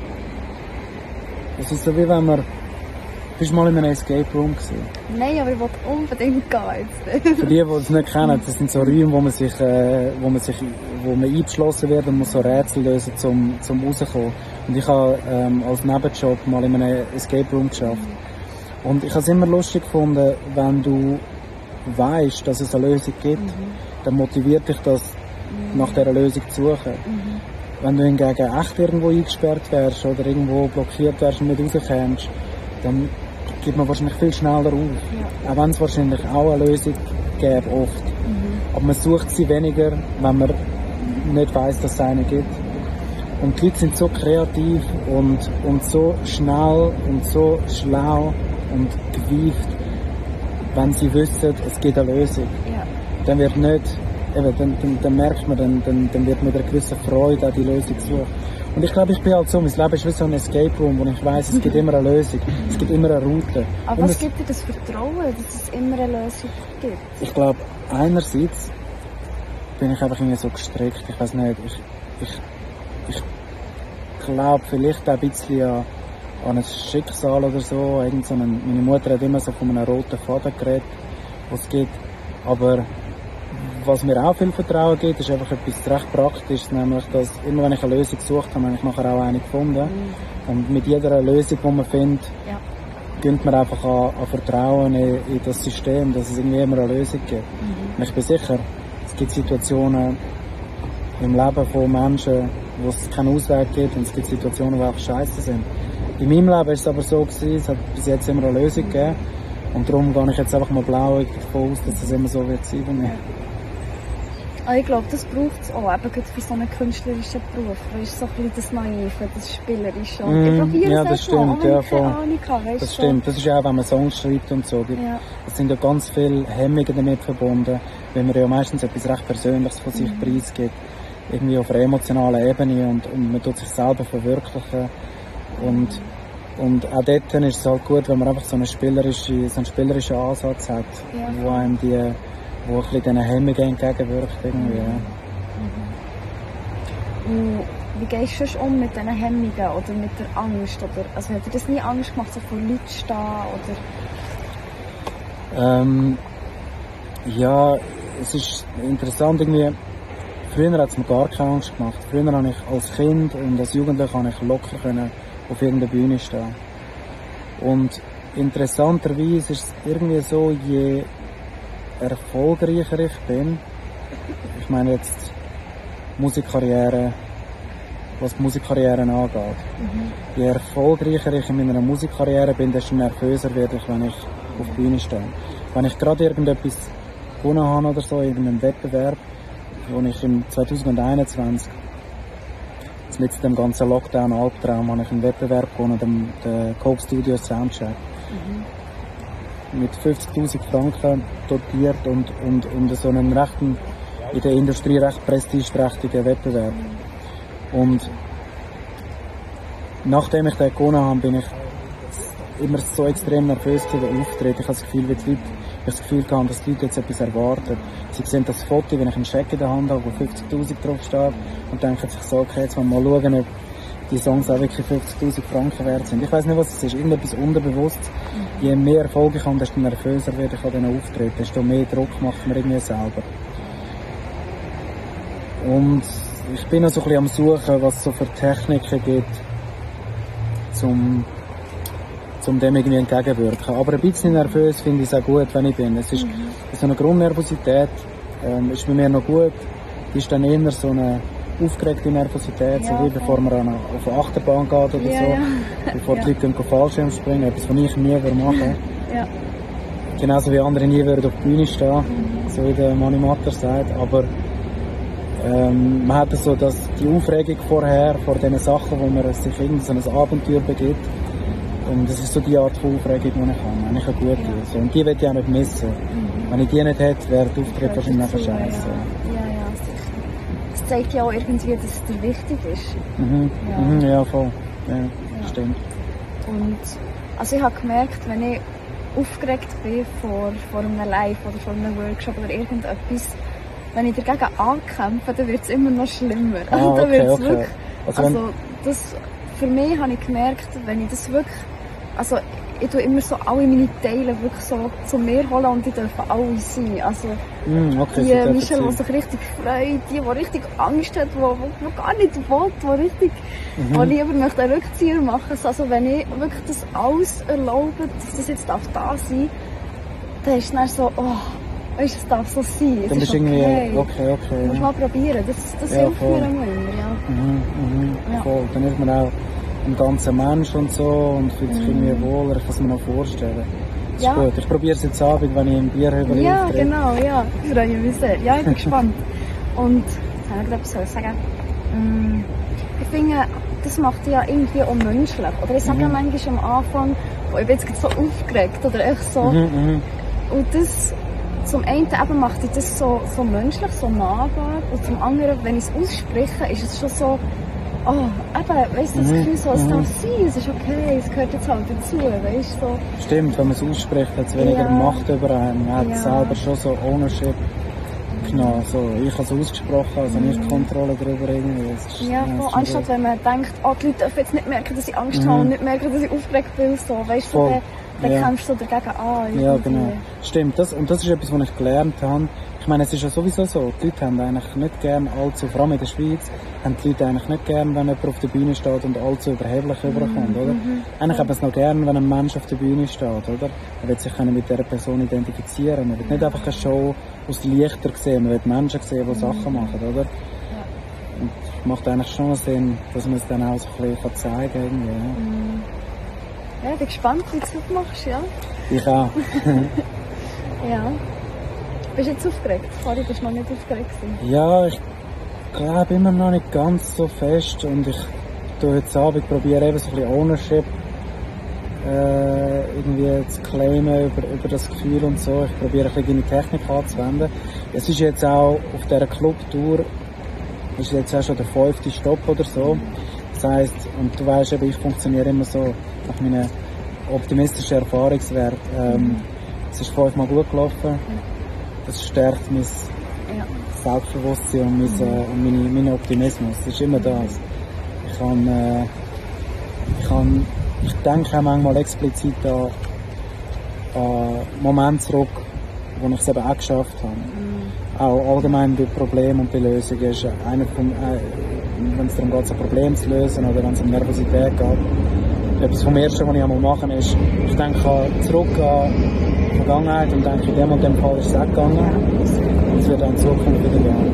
es ist so wie wenn man, bist du mal in einem Escape Room gewesen? Nein, aber ich wollte unbedingt gehen jetzt. Für die, die es nicht kennen, das sind so Räume, wo man sich, äh, wo man sich, wo man eingeschlossen wird und muss so Rätsel lösen, zum, zum rauskommen. Und ich habe ähm, als Nebenjob mal in einem Escape Room geschafft. Mhm. Und ich habe es immer lustig gefunden, wenn du weißt, dass es eine Lösung gibt, mhm. dann motiviert dich das, mhm. nach dieser Lösung zu suchen. Mhm. Wenn du hingegen echt irgendwo eingesperrt wärst oder irgendwo blockiert wärst und nicht rauskommst, dann gibt man wahrscheinlich viel schneller auf. Ja. Auch wenn es wahrscheinlich auch eine Lösung gäbe, oft. Mhm. Aber man sucht sie weniger, wenn man nicht weiss, dass es eine gibt. Und die Leute sind so kreativ und, und so schnell und so schlau und gewieft, wenn sie wissen, es gibt eine Lösung. Ja. Dann wird nicht eben, dann, dann, dann merkt man, dann, dann, dann wird mit einer gewissen Freude auch die Lösung gesucht. Und ich glaube, ich bin halt so, mein Leben ist wie so ein Escape Room, wo ich weiss, es gibt immer eine Lösung, es gibt immer eine Route. Aber und was es, gibt dir das Vertrauen, dass es immer eine Lösung gibt? Ich glaube, einerseits bin ich einfach irgendwie so gestrickt, ich weiß nicht, ich, ich, ich glaube vielleicht auch ein bisschen an, an ein Schicksal oder so. Irgend so einen, meine Mutter hat immer so von einem roten Faden geredet, was es gibt. Aber was mir auch viel Vertrauen gibt, ist einfach etwas recht Praktisches, nämlich, dass immer wenn ich eine Lösung gesucht habe, habe ich nachher auch eine gefunden. Mhm. Und mit jeder Lösung, die man findet, ja. gönnt man einfach an, an Vertrauen in, in das System, dass es irgendwie immer eine Lösung gibt. Mhm. Und ich bin sicher, es gibt Situationen im Leben von Menschen, wo es keinen Ausweg gibt, und es gibt Situationen, die einfach scheiße sind. In meinem Leben war es aber so gewesen, es hat bis jetzt immer eine Lösung gegeben. Und darum gehe ich jetzt einfach mal blauäugig davon aus, dass das immer so wird sein bei mir. Ah, ich glaube, das braucht es auch eben für so einen künstlerischen Beruf. Weißt, so ein bisschen das Naive, das Spielerische. Mm, ich probiere ja, es das stimmt, mal, ja, ich keine Ahnung habe, weißt, das stimmt. Das ist ja auch, wenn man Songs schreibt und so. Ja. Es sind ja ganz viele Hemmungen damit verbunden, weil man ja meistens etwas recht Persönliches von sich mm. preisgibt. Irgendwie auf einer emotionalen Ebene, und, und man tut sich selber verwirklichen. Und, und auch dort ist es halt gut, wenn man einfach so einen spielerischen, so einen spielerischen Ansatz hat, ja. wo einem die, wo ein bisschen diesen Hemmungen entgegenwirkt irgendwie. Ja. Und wie gehst du um mit diesen Hemmungen oder mit der Angst? Oder, also hat dir das nie Angst gemacht, so vor Leuten zu stehen? Oder? Ähm, ja, es ist interessant irgendwie. Früher hat es mir gar keine Angst gemacht. Früher habe ich als Kind und als Jugendlicher habe ich locker können auf irgendeiner Bühne stehen. Und interessanterweise ist es irgendwie so, je erfolgreicher ich bin, ich meine jetzt Musikkarriere, was die Musikkarriere angeht, mhm. je erfolgreicher ich in meiner Musikkarriere bin, desto nervöser werde ich, wenn ich auf der Bühne stehe. Wenn ich gerade irgendetwas gewonnen habe oder so, irgendeinen Wettbewerb, wo ich im zwanzig einundzwanzig, mit dem ganzen Lockdown-Albtraum, habe ich einen Wettbewerb gewonnen, den, den Coke Studio Soundcheck. Mhm. Mit fünfzigtausend Franken dotiert und, und, und so einen rechten, in der Industrie recht prestigeträchtigen Wettbewerb. Mhm. Und nachdem ich den gewonnen habe, bin ich immer so extrem nervös für den Auftritt. Ich habe das Gefühl, wie die Leute, ich habe das Gefühl gehabt, dass die Leute jetzt etwas erwarten. Sie sehen das Foto, wenn ich einen Scheck in der Hand habe, wo fünfzigtausend drauf steht, und denken sich so, okay, jetzt wollen wir mal schauen, ob die Songs auch wirklich fünfzigtausend Franken wert sind. Ich weiss nicht, was es ist, irgendetwas unterbewusst. Mhm. Je mehr Erfolg ich habe, desto nervöser werde ich an diesen Auftritten, desto mehr Druck macht man irgendwie selber. Und ich bin noch so ein bisschen am Suchen, was es so für Techniken gibt, zum um dem irgendwie entgegenwirken. Aber ein bisschen nervös finde ich es auch gut, wenn ich bin. Es ist mhm. so eine Grundnervosität, ähm, ist bei mir noch gut. Die ist dann eher so eine aufgeregte Nervosität, ja, so wie bevor man an, auf eine Achterbahn geht oder ja, so. Ja. Bevor die Leute ja. Fallschirm springen, etwas, was ich nie würde machen. Ja. Genauso wie andere nie würden auf der Bühne stehen, mhm. so wie der Mani Matter sagt. Aber ähm, man hat so, dass die Aufregung vorher, vor diesen Sachen, wo man sich irgendwie so ein Abenteuer begibt, und das ist so die Art von Aufregung, die ich habe, wenn ich eine gute ja. so. Und die will ich auch nicht missen. Mhm. Wenn ich die nicht hätte, wäre der Auftritt wahrscheinlich einfach scheiße. Ja, ja, ja, sicher. Das zeigt ja auch irgendwie, dass es dir wichtig ist. Mhm. Ja, mhm, ja voll. Ja, ja. Stimmt. Und also ich habe gemerkt, wenn ich aufgeregt bin vor, vor einem Live oder vor einem Workshop oder irgendetwas, wenn ich dagegen ankämpfe, dann wird es immer noch schlimmer. Ah, okay, dann wird's okay. Wirklich, also, also das, für mich habe ich gemerkt, wenn ich das wirklich, also ich tue immer so alle meine Teile wirklich so zu mir holen, und die dürfen alle sein. Also mm, okay, die Michelle, die sich richtig freut, die, die richtig Angst hat, die, die, die gar nicht will, die richtig, mhm. die lieber möchte einen Rückzieher machen. Also wenn ich wirklich das alles erlaube, dass das jetzt darf da sein, dann ist es dann so, oh, weißt, es darf so sein. Es dann ist okay. okay, okay, okay. Musst mal probieren, das, das ja, hilft voll. mir immer, ja. Mhm, mhm, ja. Voll. Dann ist man auch ein ganzer Mensch und so und fühlt sich mhm. irgendwie wohler, ich kann es mir noch vorstellen. Das ja. ist gut. Ich probiere es jetzt Abend, wenn ich im Bierhöbel Ja, auftrete. genau, ja. Ich freue mich sehr. Ja, ich bin gespannt. Und, jetzt habe ich gerade etwas sagen. Ich finde, das macht ja irgendwie auch menschlich. Oder ich sage ja mhm. manchmal am Anfang, oh, ich bin jetzt so aufgeregt oder echt so. Mhm, und das zum einen eben macht dich das so, so menschlich, so nahbar. Und zum anderen, wenn ich es ausspreche, ist es schon so, oh, eben, weißt du, das Gefühl so, es darf sein, es ist okay, es gehört jetzt halt dazu, weißt du. So. Stimmt, wenn man es ausspricht, hat es weniger Ja. Macht über einen. Man hat Ja. selber schon so Ownership. Genau, so, ich habe es ausgesprochen, also nicht die Kontrolle darüber irgendwie. Es ist- Ja, es ist voll, schon anstatt gut. wenn man denkt, oh, die Leute dürfen jetzt nicht merken, dass ich Angst Mhm. habe und nicht merken, dass ich aufgeregt bin, so, weißt du, Voll. dann, dann Ja. kämpfst du dagegen an. Ja, irgendwie. genau. Stimmt, das, und das ist etwas, was ich gelernt habe. Ich meine, es ist ja sowieso so, die Leute haben eigentlich nicht gern allzu, vor allem in der Schweiz, haben die Leute eigentlich nicht gern, wenn jemand auf der Bühne steht und allzu überheblich überkommt, oder? Eigentlich haben wir es noch gern, wenn ein Mensch auf der Bühne steht, oder? Er will sich können mit dieser Person identifizieren. Man will nicht einfach eine Show aus Lichter sehen, man will Menschen sehen, die Sachen machen, oder? Und es macht eigentlich schon Sinn, dass man es dann auch so ein bisschen zeigen kann, irgendwie, ja. Ja, ich bin gespannt, wie du es machst, ja. Ich auch. Ja. Bist du jetzt aufgeregt? Vorher bist du noch nicht aufgeregt gewesen. Ja, ich glaube immer noch nicht ganz so fest und ich tue heute Abend, probiere eben so ein bisschen Ownership äh, irgendwie zu claimen über, über das Gefühl und so. Ich probiere ein bisschen deine Technik anzuwenden. Es ist jetzt auch auf dieser Clubtour, ist jetzt auch schon der fünfte Stopp oder so. Das heisst, und du weißt eben, ich funktioniere immer so nach meinen optimistischen Erfahrungswerten. Ähm, es ist fünfmal gut gelaufen. Das stärkt mein Ja. Selbstbewusstsein und, mein, äh, und meine, meinen Optimismus. Das ist immer das. Ich kann, äh, ich kann, ich denke auch manchmal explizit an, an Momente zurück, wo ich es eben auch geschafft habe. Mhm. Auch allgemein bei Problemen und bei Lösungen ist einer von, äh, wenn es darum geht, ein Problem zu lösen oder wenn es um Nervosität geht. Etwas vom Ersten, was ich einmal mache, ist, ich denke zurück an die Vergangenheit und denke, in dem und dem Fall ist es auch gegangen. Und es wird auch in Zukunft wieder gehen.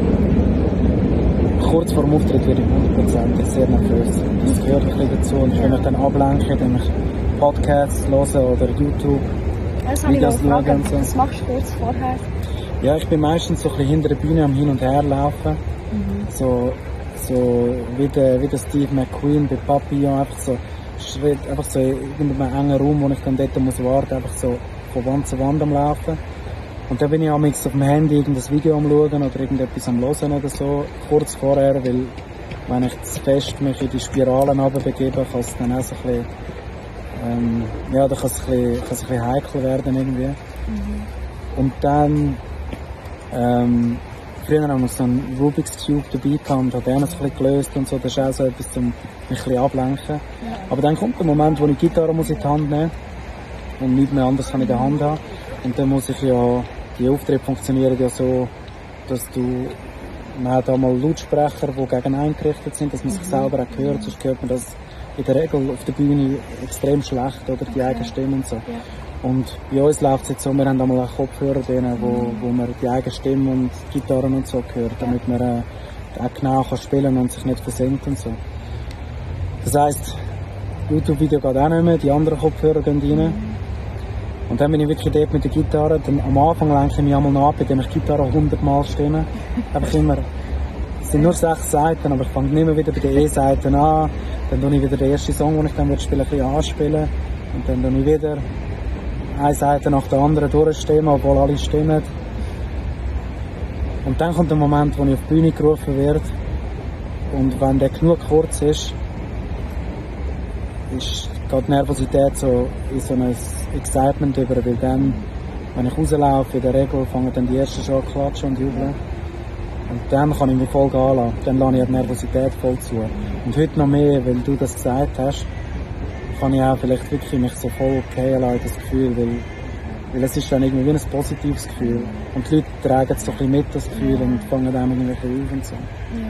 Kurz vor dem Auftritt werde ich hundertprozentig sehr nervös. Das gehört ein bisschen dazu und ich will mich dann ablenken, indem ich Podcasts höre oder YouTube. Das habe ich noch Videos gefragt, schauen und so. was machst du kurz vorher? Ja, ich bin meistens so ein bisschen hinter der Bühne am Hin- und Her laufen. So, so wie der, wie der Steve McQueen bei Papillon, einfach so Schritt, einfach so in einem engen Raum, wo ich dann dort muss warten, einfach so von Wand zu Wand am Laufen. Und dann bin ich am auf dem Handy irgendein Video am Schauen oder irgendetwas am Hören oder so, kurz vorher, weil wenn ich zu fest mich in die Spiralen runterbegebe, kann es dann auch so ein bisschen, ähm, ja, da kann es ein bisschen, kann es ein bisschen heikel werden irgendwie. Und dann, ähm, früher haben wir so einen Rubik's Cube dabei gehabt und habe den so ein bisschen gelöst und so, das ist auch so etwas, um mich ein bisschen ablenken. Aber dann kommt der Moment, wo ich die Gitarre muss in die Hand nehmen und nichts mehr anderes kann in der Hand haben. Und dann muss ich ja, die Auftritte funktionieren ja so, dass du, man hat einmal Lautsprecher, die gegen einen gerichtet sind, dass man sich selber auch hört, sonst hört man das in der Regel auf der Bühne extrem schlecht, oder die eigene Stimme und so. Und bei uns läuft es jetzt so, wir haben einmal einen Kopfhörer drin, wo, wo man die eigene Stimme und Gitarren und so hört, damit man äh, auch genau kann spielen und sich nicht versinkt und so. Das heisst, YouTube-Video geht auch nicht mehr, die anderen Kopfhörer gehen rein. Und dann bin ich wirklich dort mit der Gitarre. Dann am Anfang lenke ich mich einmal noch ab, indem ich die Gitarre hundertmal stimme. Einfach immer, es sind nur sechs Seiten, aber ich fange nicht mehr wieder bei den E-Seiten an. Dann tue ich wieder den ersten Song, den ich dann spielen ein bisschen anspielen. Und dann tue ich wieder eine Seite nach der anderen durchstimmen, obwohl alle stimmen. Und dann kommt der Moment, wo ich auf die Bühne gerufen werde. Und wenn der genug kurz ist, ist geht die Nervosität so in so ein Excitement über, weil dann, wenn ich rauslaufe, in der Regel fangen dann die ersten schon an klatschen und jubeln. Und dann kann ich mich voll gehen lassen. Dann lasse ich die Nervosität voll zu. Und heute noch mehr, weil du das gesagt hast, kann ich auch vielleicht wirklich mich so voll fallen lassen, das Gefühl, weil, weil es ist dann irgendwie wie ein positives Gefühl. Und die Leute tragen es so ein bisschen mit, das Gefühl, und fangen dann irgendwie auf und so.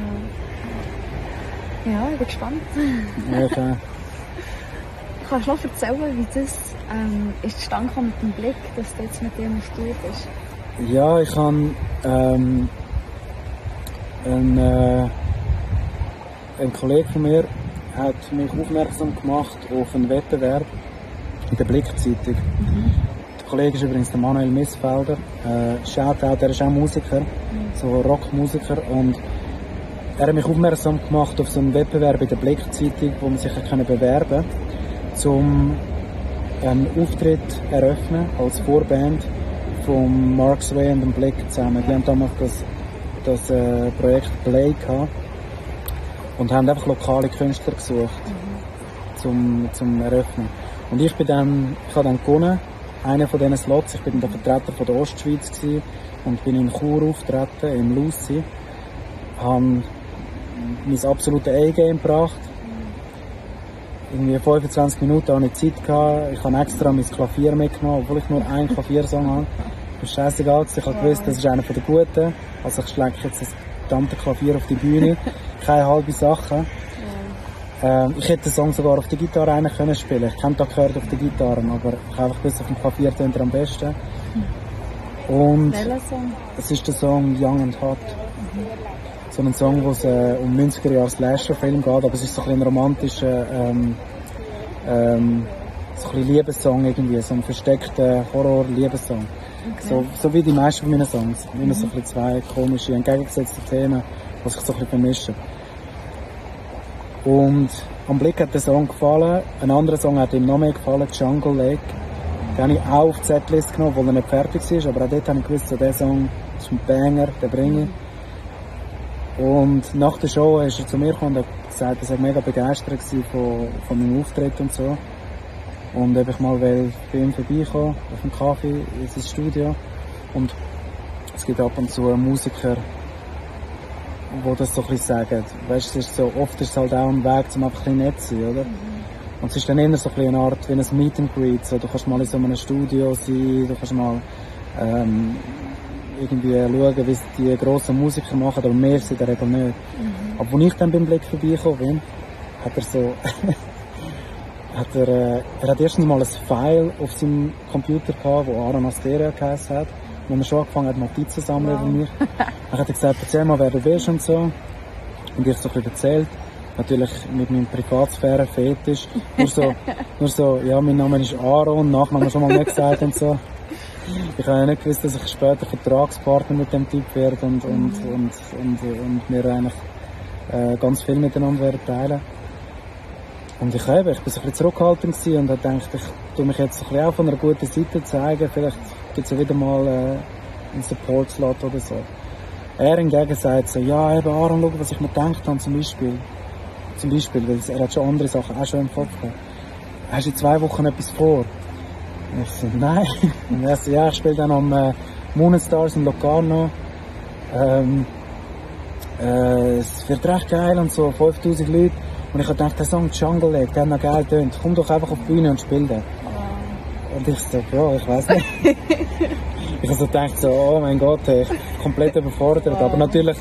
Ja. Ja, ich bin gespannt. Ja, okay. Kannst du noch erzählen, wie das ähm, ist zustande gekommen mit dem Blick, dass du jetzt mit dem auf Tour bist? Ja, ich habe ähm, ein, äh, ein Kollege von mir hat mich aufmerksam gemacht auf einen Wettbewerb in der Blick-Zeitung. Mhm. Der Kollege ist übrigens der Manuel Missfelder. Äh, Shoutout, er ist auch Musiker, mhm. so Rockmusiker, und er hat mich aufmerksam gemacht auf so einen Wettbewerb in der Blick-Zeitung, wo man sich bewerben kann, um einen Auftritt eröffnen als Vorband von Mark Sway und dem Blick zusammen. Die haben damals das, das äh, Projekt Play gehabt und haben einfach lokale Künstler gesucht, mhm. zum, zum Eröffnen. Und ich bin dann, ich habe dann gewonnen, einer von diesen Slots. Ich bin der Vertreter von der Ostschweiz gewesen und bin in Chur auftreten, im Lucy. Habe mein absolutes A-Game gebracht. Irgendwie fünfundzwanzig Minuten hatte ich Zeit gehabt. Ich habe extra mein Klavier mitgenommen, obwohl ich nur einen Klaviersong habe. Das ist scheißegal. Ich habe gewusst, das ist einer von den Guten. Also ich schlage jetzt das verdammte Klavier auf die Bühne. Keine halbe Sache. Ähm, ich hätte den Song sogar auf der Gitarre eigentlich können spielen. Ich kenne da gehört auf der Gitarre, aber ich habe einfach gewusst, auf dem Klavier tönt er am besten. Und welcher Song? es ist der Song Young and Hot. Mhm. So ein Song, wo es äh, um neunziger Jahre Slasher-Film geht, aber es ist so ein, ein romantischer ähm, ähm, so ein Liebessong irgendwie, so ein versteckter Horror-Liebessong. Okay. So, so wie die meisten von meinen Songs. Immer mhm. so ein bisschen zwei komische, entgegengesetzte Themen, die sich so ein bisschen vermischen. Und am Blick hat der Song gefallen. Ein anderer Song hat ihm noch mehr gefallen, Jungle Lake. Den habe ich auch auf die Setlist genommen, obwohl er nicht fertig war, aber auch dort habe ich gewusst, so, der Song ist ein Banger, den bringe ich. Und nach der Show ist er zu mir gekommen und hat gesagt, er sei mega begeistert von, von meinem Auftritt und so. Und ob ich mal will bei ihm vorbeikommen, auf dem Kaffee, in sein Studio. Und es gibt ab und zu Musiker, die das so ein bisschen sagen. Weißt, es ist so, oft ist es halt auch ein Weg, um einfach ein bisschen nett zu sein, oder? Mhm. Und es ist dann eher so ein bisschen eine Art wie ein Meet and Greet. So, du kannst mal in so einem Studio sein, du kannst mal ähm, irgendwie schauen, wie es die grossen Musiker machen, aber mehr sind in der Regel nicht. Mhm. Aber als ich dann beim Blick vorbeigekommen bin, hat er so, hat er, äh, er hat erstens mal ein File auf seinem Computer gehabt, wo Aaron Asteria geheißen hat, wo er schon angefangen hat, Notizen zu sammeln über mich. Dann hat er gesagt, erzähl mal, wer du bist und so. Und ich so ein bisschen erzählt. Natürlich mit meinem Privatsphäre-Fetisch. Nur so, nur so, ja, mein Name ist Aaron, Nachname schon mal nicht gesagt und so. Ich habe ja nicht gewusst, dass ich später Vertragspartner mit dem Typ werde und, und, und, und, und wir eigentlich äh, ganz viel miteinander werden teilen. Und ich, eben, ich war so ein bisschen zurückhaltend und habe gedacht, ich tue mich jetzt so ein bisschen auch von einer guten Seite zeigen. Vielleicht gibt es ja wieder mal äh, einen Support-Slot oder so. Er hingegen sagt so, ja, eben Aaron, schau, was ich mir gedacht habe, zum Beispiel. Zum Beispiel, weil er hat schon andere Sachen auch schon im Kopf gehabt. Hast du in zwei Wochen etwas vor? Und ich so, nein. Und er so, ja, ich spiele dann am äh, Moon Stars in Locarno. Ähm, äh, es wird recht geil und so, fünftausend Leute. Und ich habe gedacht, der Song Jungle Lake, der hat noch geil tönt. Komm doch einfach auf die Bühne und spiel den. Oh. Und ich so, ja, ich weiss nicht. Ich habe so gedacht, so, oh mein Gott, ich bin komplett überfordert. Oh. Aber natürlich,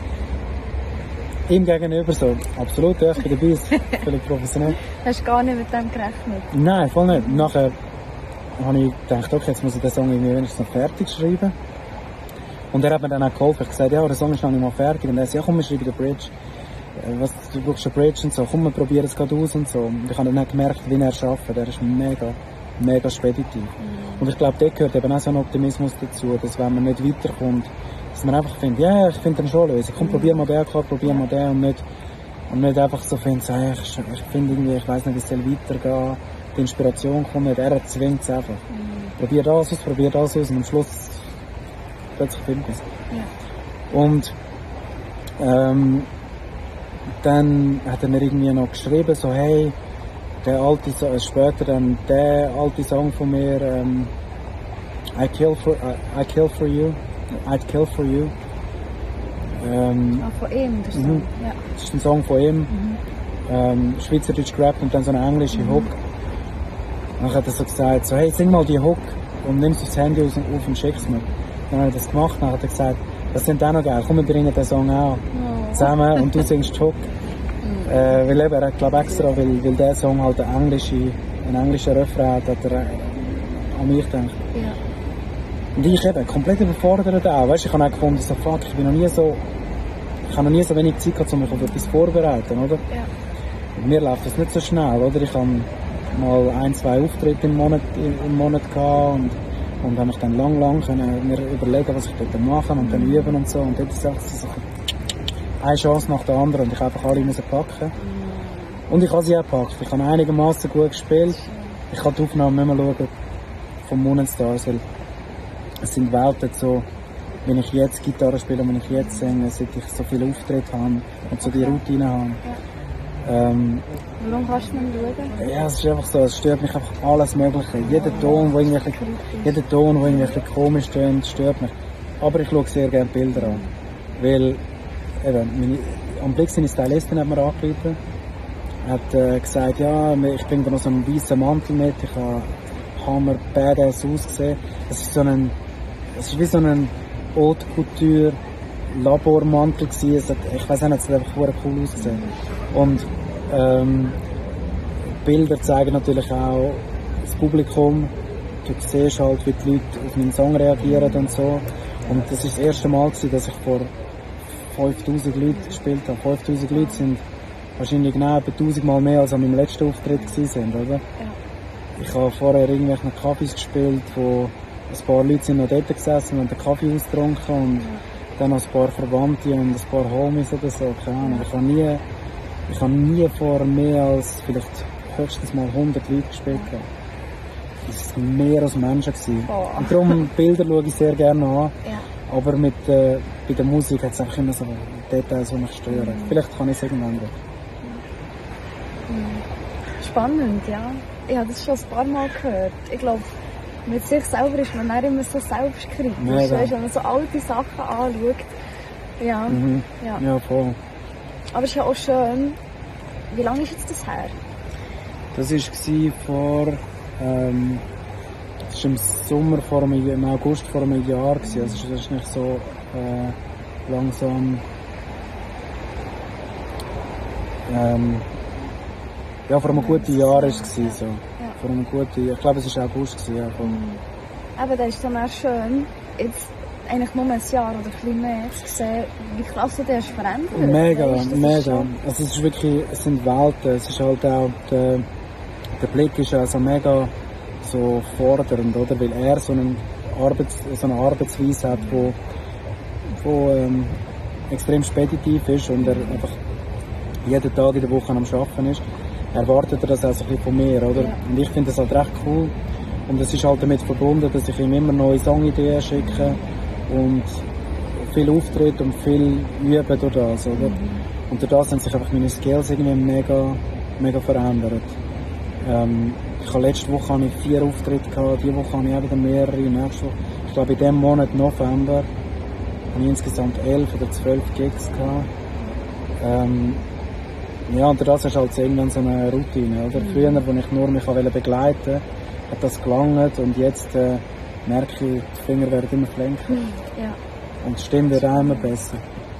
ihm gegenüber so, absolut, ja, ich bin dabei, völlig professionell. Hast du gar nicht mit dem gerechnet? Nein, voll nicht. Nachher habe ich gedacht, okay, jetzt muss ich den Song irgendwie wenigstens noch fertig schreiben. Und er hat mir dann auch geholfen. Ich habe gesagt, ja, der Song ist noch nicht mal fertig. Und er sagt, ja, komm, wir schreiben den Bridge. Was, du brauchst eine Bridge und so, komm, wir probieren es gerade aus und so. Und ich habe dann auch gemerkt, wie er arbeitet. Er ist mega, mega speditiv. Mhm. Und ich glaube, dort gehört eben auch so ein Optimismus dazu, dass wenn man nicht weiterkommt, dass man einfach findet, ja, ich finde den schon lösen. Komm, mhm. probier mal den Akkord, probier mal den und nicht, und nicht einfach so findet, so, hey, ich, ich finde irgendwie, ich weiss nicht, wie es soll weitergehen. Die Inspiration kommt nicht, er zwingt es einfach. Mhm. Probier das aus, probier das aus und am Schluss plötzlich findet es. Ja. Und ähm, dann hat er mir irgendwie noch geschrieben, so, hey, der alte Song, später dann der alte Song von mir, ähm, I kill for, I, I kill for you, I'd kill for you. Ähm, ah, von ihm, der Song, ja. Das ist ein Song von ihm, mhm. ähm, Schweizerdeutsch gerappt und dann so eine englische mhm. Hook. Dann hat er so gesagt, so, hey, sing mal die Hook und nimmst das Handy auf und schickst mir. Dann hat er das gemacht, dann hat er gesagt, das sind auch noch geil, komm, wir bringen den Song auch oh. zusammen und du singst die Hook. Mhm. Äh, weil eben, er hat, glaube extra, weil, weil der Song halt einen englischen, einen englischen Refrain hat, hat er äh, an mich gedacht. Ja. Und ich eben, komplett überfordert auch, weißt, ich habe auch gefunden, so, fuck, ich bin noch nie so, ich habe noch nie so wenig Zeit gehabt, um mich auf etwas vorzubereiten, oder? Ja. Und mir läuft das nicht so schnell, oder? Ich habe mal ein, zwei Auftritte im Monat, im Monat gehabt und, und habe mich dann lang, lang können mir überlegen, was ich dort machen und dann üben und so. Und dort ist es so eine Chance nach der anderen und ich einfach alle müssen packen. Und ich habe sie auch gepackt. Ich habe einigermaßen gut gespielt. Ich kann die Aufnahmen nicht mehr schauen vom Moon Stars, weil es sind Welten so, wenn ich jetzt Gitarre spiele, wenn ich jetzt singe, seit ich so viele Auftritte habe und so die Routine habe. Ja. Ähm, Warum kannst du nicht schauen? ja, es ist einfach so, es stört mich einfach alles Mögliche. Jeder Ton, der irgendwie, ein bisschen- jeder Ton, der irgendwie ein bisschen komisch tönt, stört mich. Aber ich schaue sehr gerne Bilder an. Weil, eben, meine, am Blick seine Stylistin hat mir angerufen. Hat äh, gesagt, ja, ich bringe da noch so einen weißen Mantel mit, ich habe hammer badass ausgesehen. Es ist so ein, es ist wie so ein Haute Couture Labormantel gewesen. Es hat, ich weiss nicht, es hat einfach cool ausgesehen. Und ähm, Bilder zeigen natürlich auch das Publikum. Du siehst halt, wie die Leute auf meinen Song reagieren und so. Und das ist das erste Mal gewesen, dass ich vor fünftausend Leuten gespielt habe. fünftausend Leute sind wahrscheinlich genau etwa tausend Mal mehr als an meinem letzten Auftritt gewesen sind, oder? Ja. Ich habe vorher irgendwelche Kaffees gespielt, wo ein paar Leute sind noch dort gesessen und haben den Kaffee ausgetrunken und Ja. dann noch ein paar Verwandte und ein paar Homies oder so, keine Ahnung. Ich habe nie, ich habe nie vor mehr als vielleicht höchstens mal hundert Leute gespielt gehabt. Das waren mehr als Menschen gewesen. Oh. Und darum, Bilder schaue ich sehr gerne an. Ja. Aber mit, äh, bei der Musik hat es einfach immer so Details, die mich stören. Mhm. Vielleicht kann ich es irgendwann wieder. Spannend, ja. Ich habe das schon ein paar Mal gehört. Ich glaube, mit sich selber ist man dann immer so selbstkritisch. Mega. Weißt, wenn man so alte Sachen anschaut. Ja, Mhm. ja. Ja, voll. Aber es ist ja auch schön. Wie lange ist jetzt das her? Das war vor, ähm, das war im Sommer vor einem, im August vor einem Jahr gewesen. Also es ist wahrscheinlich so, äh, langsam, ähm, ja, vor einem guten Jahr war es gewesen, so. Ja. Vor einem guten, ich glaube es war August gewesen, ja. voll. Eben, das ist dann auch schön, jetzt eigentlich nur ein Jahr oder ein bisschen mehr, zu sehen, wie krass du dich hast verändert. Mega, Weisst, das ist mega. schon- Also es ist wirklich, es sind Welten. Es ist halt auch, der, der Blick ist also mega so fordernd, oder? Weil er so, einen Arbeits, so eine Arbeitsweise hat, wo, wo ähm, extrem speditiv ist und er einfach jeden Tag in der Woche am Arbeiten ist. Erwartet er das auch so ein bisschen von mir, oder? Ja. Und ich finde das halt recht cool. Und es ist halt damit verbunden, dass ich ihm immer neue Songideen schicke und viel Auftritt und viel üben durch das, oder? Und durch das haben sich einfach meine Skills irgendwie mega, mega verändert. Ähm, ich habe letzte Woche habe ich vier Auftritte gehabt, diese Woche habe ich auch wieder mehrere, nächste Woche. Ich glaube in diesem Monat November habe ich insgesamt elf oder zwölf Gigs gehabt. Ähm, ja, und durch das hast du halt irgendwann so eine Routine, oder? Früher, als ich nur mich begleiten wollte, hat das gelangt und jetzt äh, merke ich, die Finger werden immer flinker. Ja. Und die Stimme wird auch immer besser.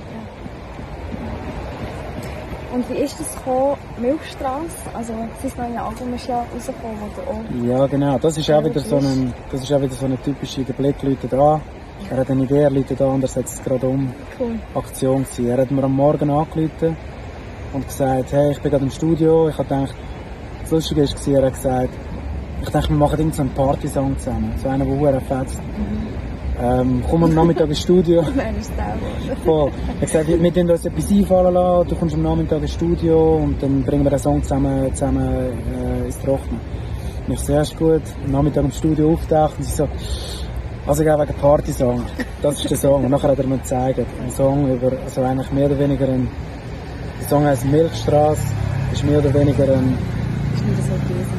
Und wie ist das gekommen? Milchstrasse? Also, sein neues Album ist ja rausgekommen, wo du auch... Ja, genau. Das ist auch wieder so ein, das ist auch wieder so eine typische, der Blick läutet an. Er hat eine Idee, er läutet an, und er setzt es gerade um. Cool. Aktion gewesen. Er hat mir am Morgen angerufen und gesagt, hey, ich bin gerade im Studio. Ich habe gedacht, das Lustige war, er hat gesagt, ich denke, wir machen irgendeinen so Partysong zusammen. So einen, der verdammt fetzt. Ähm, komm am Nachmittag ins Studio. Nein, ist der Voll. Er hat gesagt, wir können uns etwas einfallen lassen, du kommst am Nachmittag ins Studio und dann bringen wir den Song zusammen, zusammen äh, ins Trockene. Und ich so, ja, ist gut. Am Nachmittag im Studio auftaucht und sie so, also ich glaube wegen Partysong. Das ist der Song. Und nachher hat er mir gezeigt, ein Song über, also eigentlich mehr oder weniger ein, der Song heisst Milchstrasse, ist mehr oder weniger ein, ist nicht so gewesen.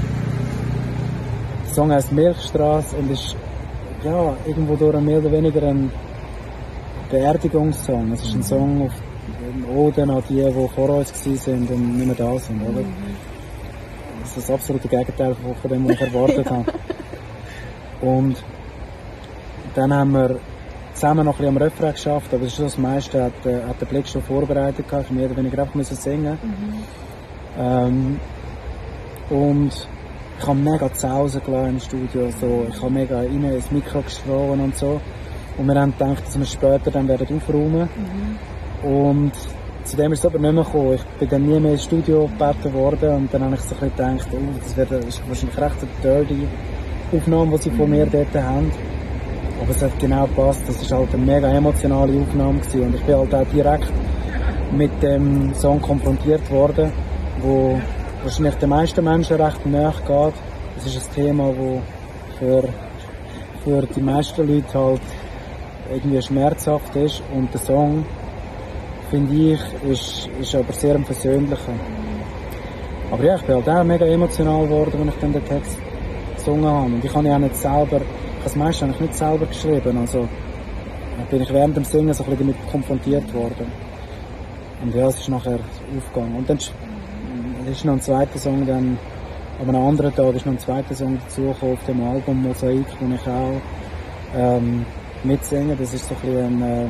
der Song heisst Milchstrasse und ist, ja, irgendwo durch mehr oder weniger ein Beerdigungssong. Es ist ein Song auf eine Ode an die, die vor uns waren und nicht mehr da sind, oder? Das ist das absolute Gegenteil von dem, was ich erwartet habe. Und dann haben wir zusammen noch ein bisschen am Refrain geschafft, aber das ist das meiste, hat, äh, hat der Blick schon vorbereitet gehabt, mehr oder weniger einfach müssen singen. Mhm. Ähm, und ich habe mega zu Hause gelassen im Studio, so. Ich habe mega rein ins Mikro geschrien und so. Und wir haben gedacht, dass wir später dann werden aufräumen. Mhm. Und zu dem ist es aber nicht mehr gekommen. Ich bin dann nie mehr ins Studio gebeten worden und dann habe ich so ein bisschen gedacht, oh, das wird, das ist wahrscheinlich recht eine dirty Aufnahme, die sie von mir dort haben. Aber es hat genau gepasst. Das war halt eine mega emotionale Aufnahme gewesen. Und ich bin halt auch direkt mit dem Song konfrontiert worden, wo wahrscheinlich den meisten Menschen recht nahe geht. Es ist ein Thema, das für für die meisten Leute halt irgendwie schmerzhaft ist. Und der Song, finde ich, ist, ist aber sehr ein versöhnlicher. Aber ja, ich bin halt auch mega emotional geworden, wenn ich dann den Text gesungen habe. Und ich habe ja auch nicht selber, ich habe das meiste eigentlich nicht selber geschrieben. Also bin ich während dem Singen so ein bisschen damit konfrontiert worden. Und ja, es ist nachher aufgegangen. Und dann ist noch ein zweiter Song, dann, an einem anderen Tag ist noch ein zweiter Song dazugekommen auf dem Album Mosaik, wo ich auch ähm, mitsinge. Das ist so ein bisschen ein,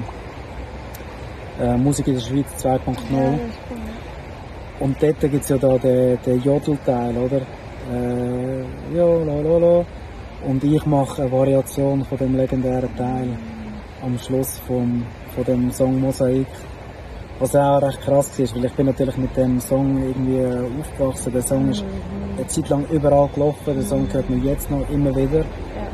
äh, äh, Musik in der Schweiz zwei Punkt null. Ja, und dort gibt es ja da den, den Jodelteil, oder? Äh, ja, la, la, la. Und ich mache eine Variation von dem legendären Teil am Schluss vom, von dem Song Mosaik. Was auch recht krass war, weil ich bin natürlich mit dem Song irgendwie aufgewachsen. Der Song ist eine Zeit lang überall gelaufen, der Song hört man jetzt noch immer wieder.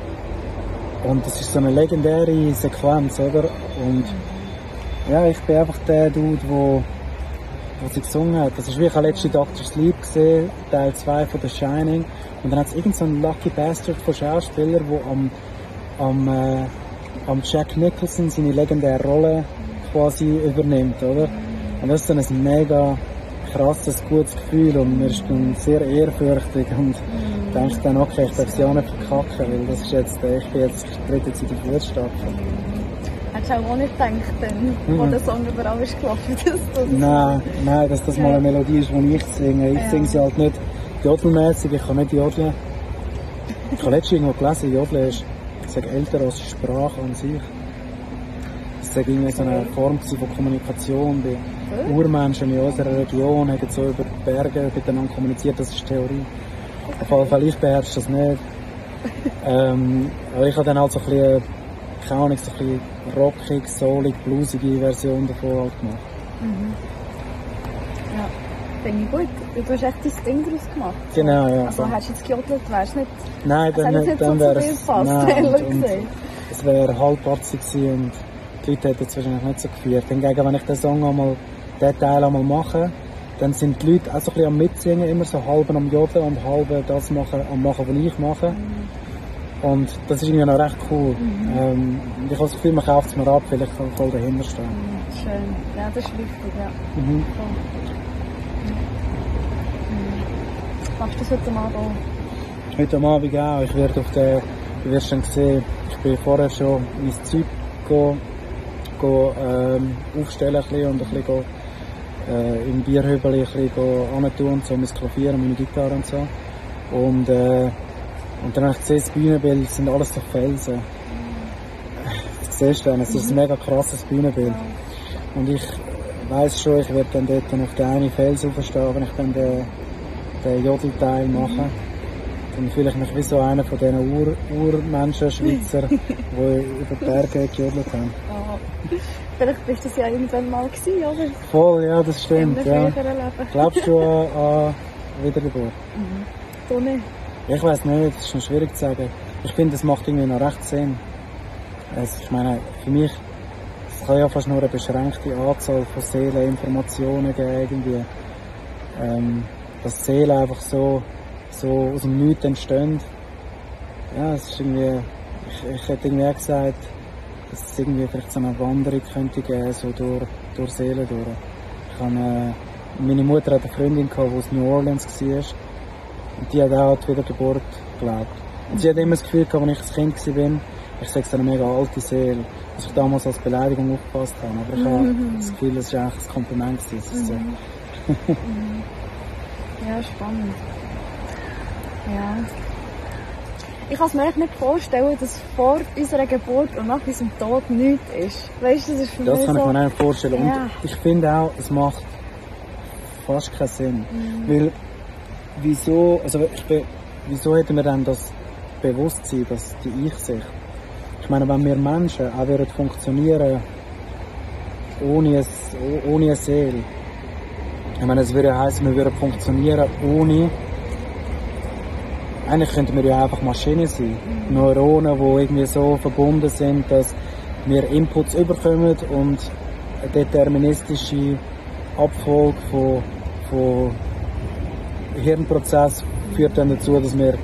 Und das ist so eine legendäre Sequenz, oder? Und ja, ich bin einfach der Dude, der was sie gesungen hat. Das ist wie ich habe letzte Doctor Sleep gesehen, Teil zwei von The Shining. Und dann hat es irgend so einen Lucky Bastard von Schauspielern, der am, am, äh, am Jack Nicholson seine legendäre Rolle quasi übernimmt, oder? Und das ist dann ein mega krasses, gutes Gefühl und mir ist dann sehr ehrfürchtig und denke dann, okay, ich darf sie auch nicht verkacken, weil das ist jetzt, ich bin jetzt, ich trete jetzt in die Fußstapfen. Hättest du auch nicht gedacht, dann, mhm. wo der Song überall ist gelaufen, dass das Nein, nein, dass das mal eine Melodie ist, die ich singe. Ich ja. singe sie halt nicht jodelmässig, ich kann nicht jodeln. Ich habe letztens irgendwo gelesen, Jodeln ist, ich sage, älter als Sprache an sich. Das war irgendwie so eine Form von Kommunikation. Die Urmenschen in unserer Region haben so über die Berge miteinander kommuniziert, das ist Theorie. Auf jeden Fall, ich beherrsche das nicht. Ähm, aber ich habe dann halt so ein bisschen, keine Ahnung, so ein bisschen rockig, soulig, bluesige Version davon halt gemacht. Mhm. Ja, finde ich gut. Du hast echt dein Ding daraus gemacht. Genau, ja. Also hättest du jetzt gejodelt, wärst du nicht... Nein, dann, also nicht dann so wäre es... Nein, und, und es wäre halbpatzig gewesen und die Leute hätten es wahrscheinlich nicht so geführt. Hingegen, wenn ich den Song einmal, den Teil einmal mache, dann sind die Leute auch so ein bisschen am Mitsingen, immer so halb am Jodeln und halb das machen, am machen, was ich mache. Mhm. Und das ist irgendwie noch recht cool. Mhm. Ähm, ich habe das Gefühl, man kauft es mir ab, weil ich voll dahinter stehe. Mhm, schön. Ja, das ist wichtig, ja. Mhm. Cool. Mhm. Machst du das heute Abend auch? Heute Abend auch. Ich werde auf den, du wirst dann sehen, ich bin vorher schon mein Zeug go, go, ähm, aufstellen ein bisschen und ein bisschen go, äh, im Bierhübel ein bisschen hin, so mein Klavier und meine Gitarre und so. Und, äh, Und dann habe ich gesehen, das Bühnenbild sind alles so Felsen. Das siehst du dann, es ist ein mega krasses Bühnenbild. Und ich weiss schon, ich werde dann dort auf den einen Fels aufstehen, wenn ich dann den, den Jodelteil mache. Dann fühle ich mich wie so einer von diesen Ur, Urmenschen, Schweizer, die über die Berge gejodelt haben. Oh. Vielleicht bist du das ja irgendwann mal gewesen, oder? Voll, ja, das stimmt. Ja. Glaubst du an, an Wiedergeburt? Mhm. Du nicht? Ich weiss nicht, das ist noch schwierig zu sagen. Ich finde, das macht irgendwie noch recht Sinn. Also, ich meine, für mich, es kann ja fast nur eine beschränkte Anzahl von Seeleninformationen geben, irgendwie. Ähm, dass Seelen einfach so, so aus dem Nichts entstehen. Ja, es ist irgendwie, ich, ich hätte irgendwie auch gesagt, dass es irgendwie vielleicht so eine Wanderung könnte geben, so durch, durch Seelen durch. Ich habe, äh, meine Mutter hatte eine Freundin gehabt, die aus New Orleans war. Und die hat auch an die Wiedergeburt geglaubt. Und sie hat immer das Gefühl gehabt, als ich ein Kind war, ich sage es eine mega alte Seele, dass ich damals als Beleidigung aufgepasst habe. Aber ich habe mhm. das Gefühl, das war eigentlich ein Kompliment. Mhm. So. mhm. Ja, spannend. Ja. Ich kann es mir echt nicht vorstellen, dass vor unserer Geburt und nach unserem Tod nichts ist. Weißt du, das ist für das mich kann so... ich mir nicht vorstellen. Ja. Und ich finde auch, es macht fast keinen Sinn. Mhm. Weil Wieso, also ich be, wieso hätten wir dann das Bewusstsein, dass die Ich-Sicht? Ich meine, wenn wir Menschen auch würden funktionieren ohne, ein, ohne eine Seele, ich meine, es würde heißen, wir würden funktionieren ohne, eigentlich könnten wir ja einfach Maschinen sein. Mhm. Neuronen, die irgendwie so verbunden sind, dass wir Inputs überkommen und eine deterministische Abfolge von, von Hirnprozess führt dann dazu, dass wir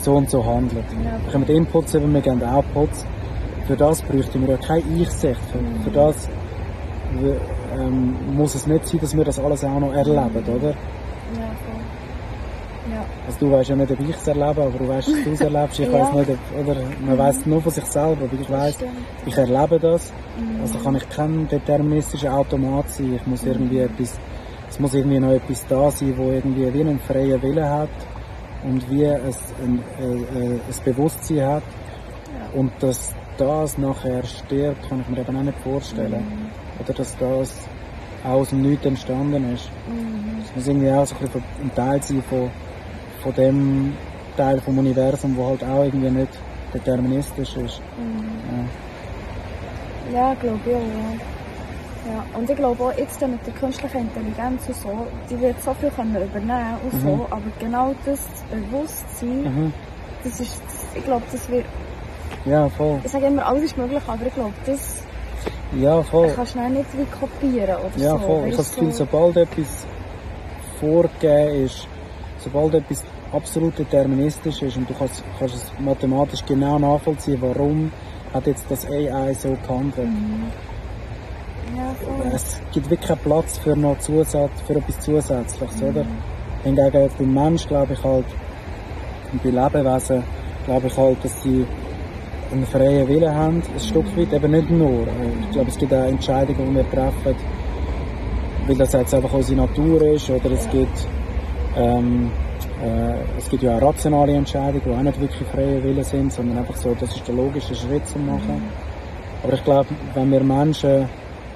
so und so handelt. Ja. Wir bekommen Inputs über, wir geben Outputs. Für das bräuchten wir ja keine Ich-Sicht. Für, Mhm. für das wir, ähm, muss es nicht sein, dass wir das alles auch noch erleben, oder? Ja, voll. Ja. Also du weißt ja nicht, ob ich es erlebe, aber du weißt, dass du es erlebst. Ich Ja. weiss nicht, ob, oder man weiss nur von sich selber, aber ich weiss, Stimmt. ich erlebe das. Mhm. Also kann ich kein deterministischer Automat sein. Ich muss irgendwie etwas, es muss irgendwie noch etwas da sein, wo irgendwie wie einen freien Willen hat und wie ein, ein, ein, ein Bewusstsein hat. Ja. Und dass das nachher stirbt, kann ich mir eben auch nicht vorstellen. Mhm. Oder dass das auch aus dem Nichts entstanden ist. Mhm. Es muss irgendwie auch so ein, bisschen ein Teil sein von, von dem Teil vom Universum, der halt auch irgendwie nicht deterministisch ist. Mhm. Ja. Ja, glaube ich auch, ja. Ja. Und ich glaube auch jetzt mit der künstlichen Intelligenz und so, die wird so viel können übernehmen und so, Mhm. aber genau das Bewusstsein, Mhm. das ist, ich glaube, das wird, Ja, voll. ich sage immer, alles ist möglich, aber ich glaube, das Ja, voll. kannst du dann nicht wie kopieren oder Ja, so. voll. Ich Weißt habe das Gefühl, so- sobald etwas vorgegeben ist, sobald etwas absolut deterministisch ist und du kannst, kannst es mathematisch genau nachvollziehen, warum hat jetzt das A I so gehandelt. Mhm. Ja, voll. Es gibt wirklich keinen Platz für noch Zusatz, für etwas Zusätzliches, Mhm. oder? Hingegen beim Mensch glaube ich halt, und bei Lebewesen glaube ich halt, dass sie einen freien Willen haben, ein Stück weit, eben nicht nur. Ich glaube, es gibt auch Entscheidungen, die wir treffen, weil das jetzt einfach unsere Natur ist, oder es gibt, ähm, äh, es gibt ja auch rationale Entscheidungen, die auch nicht wirklich freie Willen sind, sondern einfach so, das ist der logische Schritt zu machen. Aber ich glaube, wenn wir Menschen,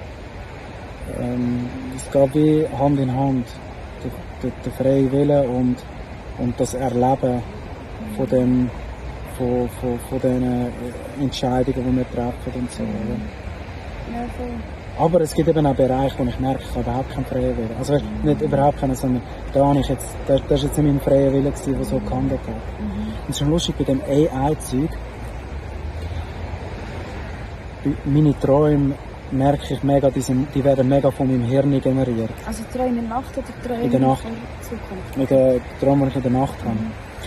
ähm, es geht wie Hand in Hand, der, der, der freie Wille und, und das Erleben von dem, von, von, von den Entscheidungen, die wir treffen und so. Oder? Ja, voll. Aber es gibt eben auch Bereiche, wo ich merke, ich habe überhaupt keinen freien Willen. Also weißt, nicht überhaupt keinen, sondern da habe ich jetzt, das, das ist jetzt nicht mein freier Wille gewesen, der so gehandelt hat. Mhm. Und es ist schon lustig bei dem A I-Zeug. Meine Träume merke ich mega, die, sind, die werden mega von meinem Hirn generiert. Also Träume in der Nacht oder Träume In der Nacht. von Zukunft? Mit den Träumen, die ich in der Nacht habe.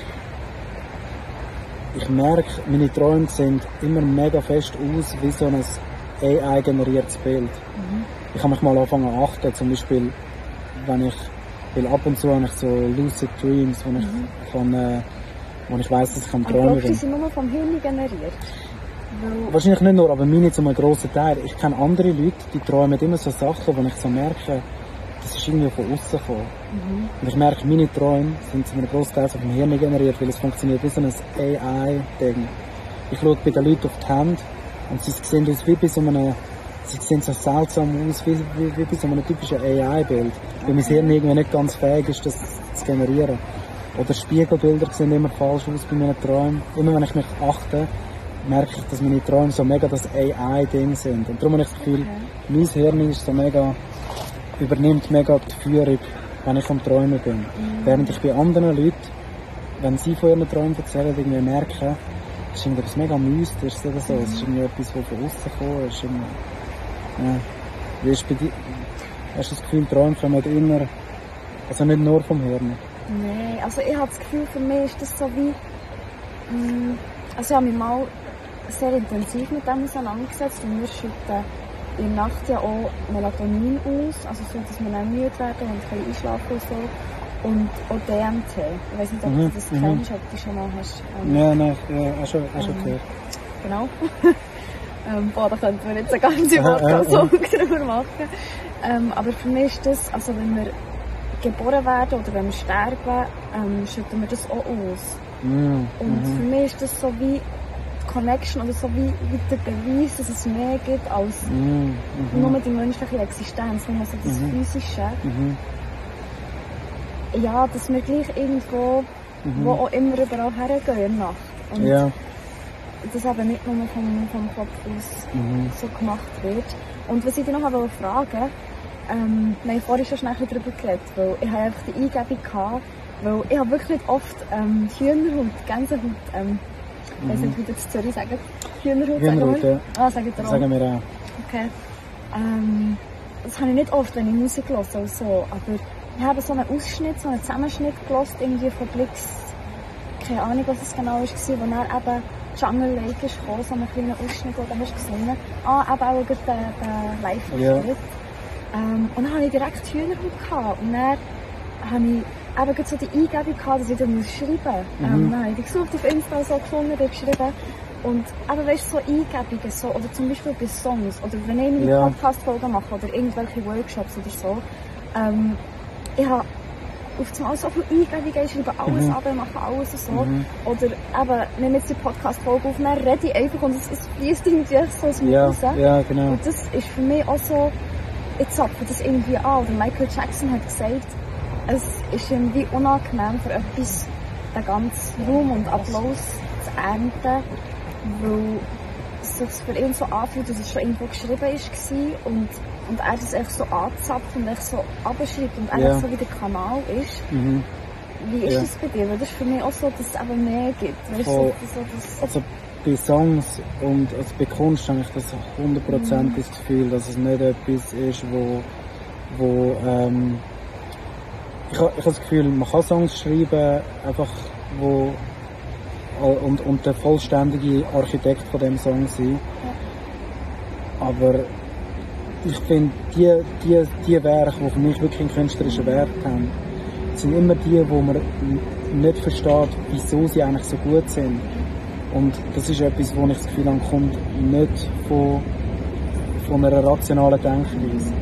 Ich merke, meine Träume sehen immer mega fest aus wie so ein A I-generiertes Bild. Mhm. Ich habe mich mal angefangen zu achten, zum Beispiel, wenn ich, weil ab und zu habe ich so Lucid Dreams, wo ich, Mhm. kann, äh, wo ich weiss, dass ich am Aber Träumen glaubst du, bin. die sind nur vom Hirn generiert? Weil, Wahrscheinlich nicht nur, aber meine zu einem grossen Teil. Ich kenne andere Leute, die träumen immer so Sachen, wo ich so merke, das ist irgendwie von außen gekommen. mhm. Und ich merke, meine Träume sind zu einem grossen Teil vom Hirn generiert, weil es funktioniert wie so ein A I-Ding. Ich schaue bei den Leuten auf die Hände und sie sehen aus wie bei so einem, sie sehen so seltsam aus, wie, wie, wie bei so einem typischen A I-Bild. Weil mein Hirn irgendwie nicht ganz fähig ist, das zu generieren. Oder Spiegelbilder sehen immer falsch aus bei meinen Träumen. Immer wenn ich mich achte, merke ich, dass meine Träume so mega das A I-Ding sind. Und darum habe ich das Gefühl, Okay. mein Hirn ist so mega, übernimmt mega die Führung, wenn ich am Träumen bin. Mhm. Während ich bei anderen Leuten, wenn sie von ihren Träumen erzählen, irgendwie merke, es ist irgendetwas mega Mystisches oder so. Es ist irgendwie etwas, das von außen gekommen ist. Irgendwie, ja. Wie ist bei dir? Hast du das Gefühl, Träume kommen immer, also nicht nur vom Hirn? Nein, also ich habe das Gefühl, für mich ist das so wie, mh, also ich habe mich mal sehr intensiv mit dem auseinandergesetzt und wir schütten in der Nacht ja auch Melatonin aus, also so, dass wir dann müde werden und können einschlafen und so. Und auch D M T. Ich weiß nicht, ob Mhm, du das mhm. kennst, ob du schon mal hast. Ähm, Ja, nein, ja, hast schon, hast schon Ähm, gehört. Genau. ähm, boah, da könnten wir jetzt eine ganze Aha, Podcast-Folge drüber machen. Ähm, aber für mich ist das, also wenn wir geboren werden oder wenn wir sterben, ähm, schütten wir das auch aus. Mhm. Und für Mhm. mich ist das so wie die Connection oder so wie, wie der Beweis, dass es mehr gibt als Mhm. Mhm. nur die menschliche Existenz, nur so das Mhm. Physische. Mhm. Ja, dass wir gleich irgendwo, Mhm. wo auch immer überall hergehen in der Nacht. Und Ja. das eben nicht nur vom, vom Kopf aus Mhm. so gemacht wird. Und was ich dich noch fragen wollte, ähm, wir haben vorhin schon schnell darüber geredet, weil ich habe einfach die Eingebung gehabt, weil ich habe wirklich nicht oft ähm, Hühnerhaut, Gänsehaut, ähm, ich weiss nicht, wie du das in Zürich sagen. Hühnerhaut, Hühnerhaut, sagen ja. wir? Ah, sagen wir Das auch. sagen wir auch. Okay. Ähm, das habe ich nicht oft, wenn ich Musik höre oder so, aber ich habe so einen Ausschnitt, so einen Zusammenschnitt gehört, irgendwie von Blix keine Ahnung, was es genau war, wo er eben Jungle Lake ist gekommen, so einen kleinen Ausschnitt, den du hast gesungen. Ah, eben auch den, den Live-Ausschnitt. Ja. Ähm, und dann hatte ich direkt Hühnerhaut gehabt. Und dann habe ich eben so die Eingebung gehabt, dass ich dann schreiben muss. Mhm. Ähm, dann habe ich die gesucht auf Insta so gefunden, die geschrieben. Und eben, weißt du, so Eingebungen, so, oder zum Beispiel bei Songs, oder wenn ich meine ja. Podcast-Folgen mache, oder irgendwelche Workshops oder so, ähm, ich habe auf einmal so viele Eingebungen, ich schreibe alles mhm. ab, ich mache alles und so. Mhm. Oder eben, nehme jetzt die Podcast-Folge auf, dann rede ich einfach und es, es fließt irgendwie so aus mir ja. raus. Ja, genau. Und das ist für mich auch so, ich zapfe das irgendwie an. Oder Michael Jackson hat gesagt, es ist irgendwie unangenehm für etwas, den ganzen Ruhm und Applaus zu ernten, weil es sich für ihn so anfühlt, dass es schon irgendwo geschrieben war und, und er das echt so anzapft und echt so abschreibt und eigentlich ja. so wie der Kanal ist. Mhm. Wie ist ja. das bei dir? Weil das ist für mich auch so, dass es eben mehr gibt. Weißt, oh, so, so, das also bei Songs und also bei Kunst habe ich das hundert Prozent mhm. das Gefühl, dass es nicht etwas ist, wo, wo ähm, ich, ich habe das Gefühl, man kann Songs schreiben, einfach wo Und, und der vollständige Architekt von dem Song sein. Ja. Aber ich finde, die, die, die Werke, die für mich wirklich einen künstlerischen Wert haben, sind immer die, wo man nicht versteht, wieso sie eigentlich so gut sind. Und das ist etwas, wo ich das Gefühl habe, kommt nicht von, von einer rationalen Denkweise.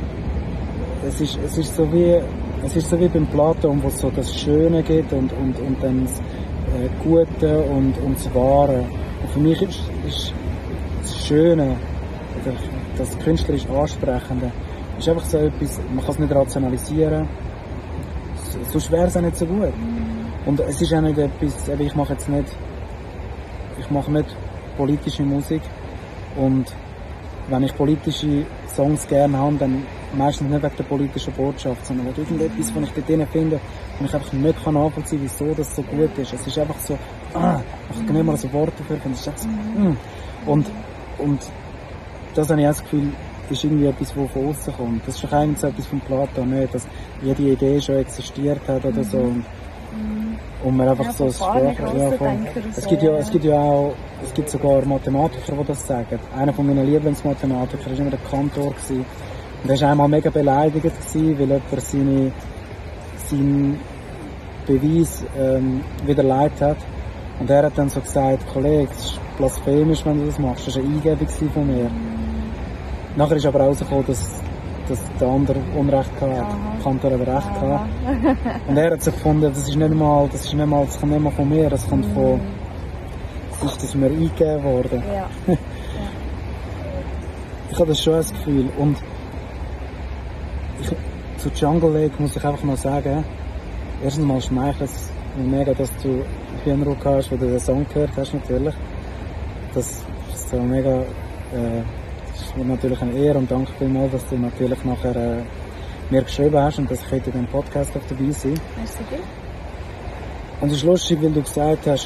Es ist, es ist so wie, es ist so wie beim Platon, wo es so das Schöne gibt und, und, und dann das Gute und, und das Wahre. Und für mich ist, ist das Schöne, das künstlerisch Ansprechende, ist einfach so etwas, man kann es nicht rationalisieren, sonst wäre es auch nicht so gut. Und es ist auch nicht etwas, ich mache jetzt nicht, ich mache nicht politische Musik und wenn ich politische Songs gerne habe, dann meistens nicht wegen der politischen Botschaft, sondern wegen irgendetwas, was ich dort drin finde, und ich einfach nicht nachvollziehen kann, wieso das so gut ist. Es ist einfach so, ah, ich kann nicht mal so Worte dafür finden. Es ist einfach so, mm. und, und das habe ich auch das Gefühl, ist irgendwie etwas, das von außen kommt. Das ist doch eigentlich so etwas von Platon, nicht, dass jede Idee schon existiert hat oder so. Und, und man einfach ja, so Sprache, ja, von, es gibt ja, es gibt ja auch, es gibt sogar Mathematiker, die das sagen. Einer von meinen Lieblingsmathematikern war immer der Kantor gewesen. Und er war einmal mega beleidigt gewesen, weil jemand seine, seinen Beweis ähm, widerlegt hat. Und er hat dann so gesagt, Kollege, es ist blasphemisch, wenn du das machst. Das war eine Eingebung von mir. Nachher ist aber herausgekommen, dass, dass der andere Unrecht hatte. Der Kantor hat Recht gehabt. Und er hat so gefunden, das ist nicht mal, das ist nicht mal, das kommt nicht mal von mir, das kommt von, das ist das mir eingegeben worden. Ja. Ja. Ich habe das schon das Gefühl. Und ich, zu Jungle Lake muss ich einfach mal sagen, erstens mal schmeichelt es mir mega, dass du Hühnerhaut hast, wo du den Song gehört hast, natürlich. Das ist so mega, äh, das ist mir natürlich eine Ehre und danke vielmals, dass du natürlich nachher äh, mir geschrieben hast und dass ich heute in diesem Podcast auch dabei sein. Merci dir. Und es ist lustig, weil du gesagt hast,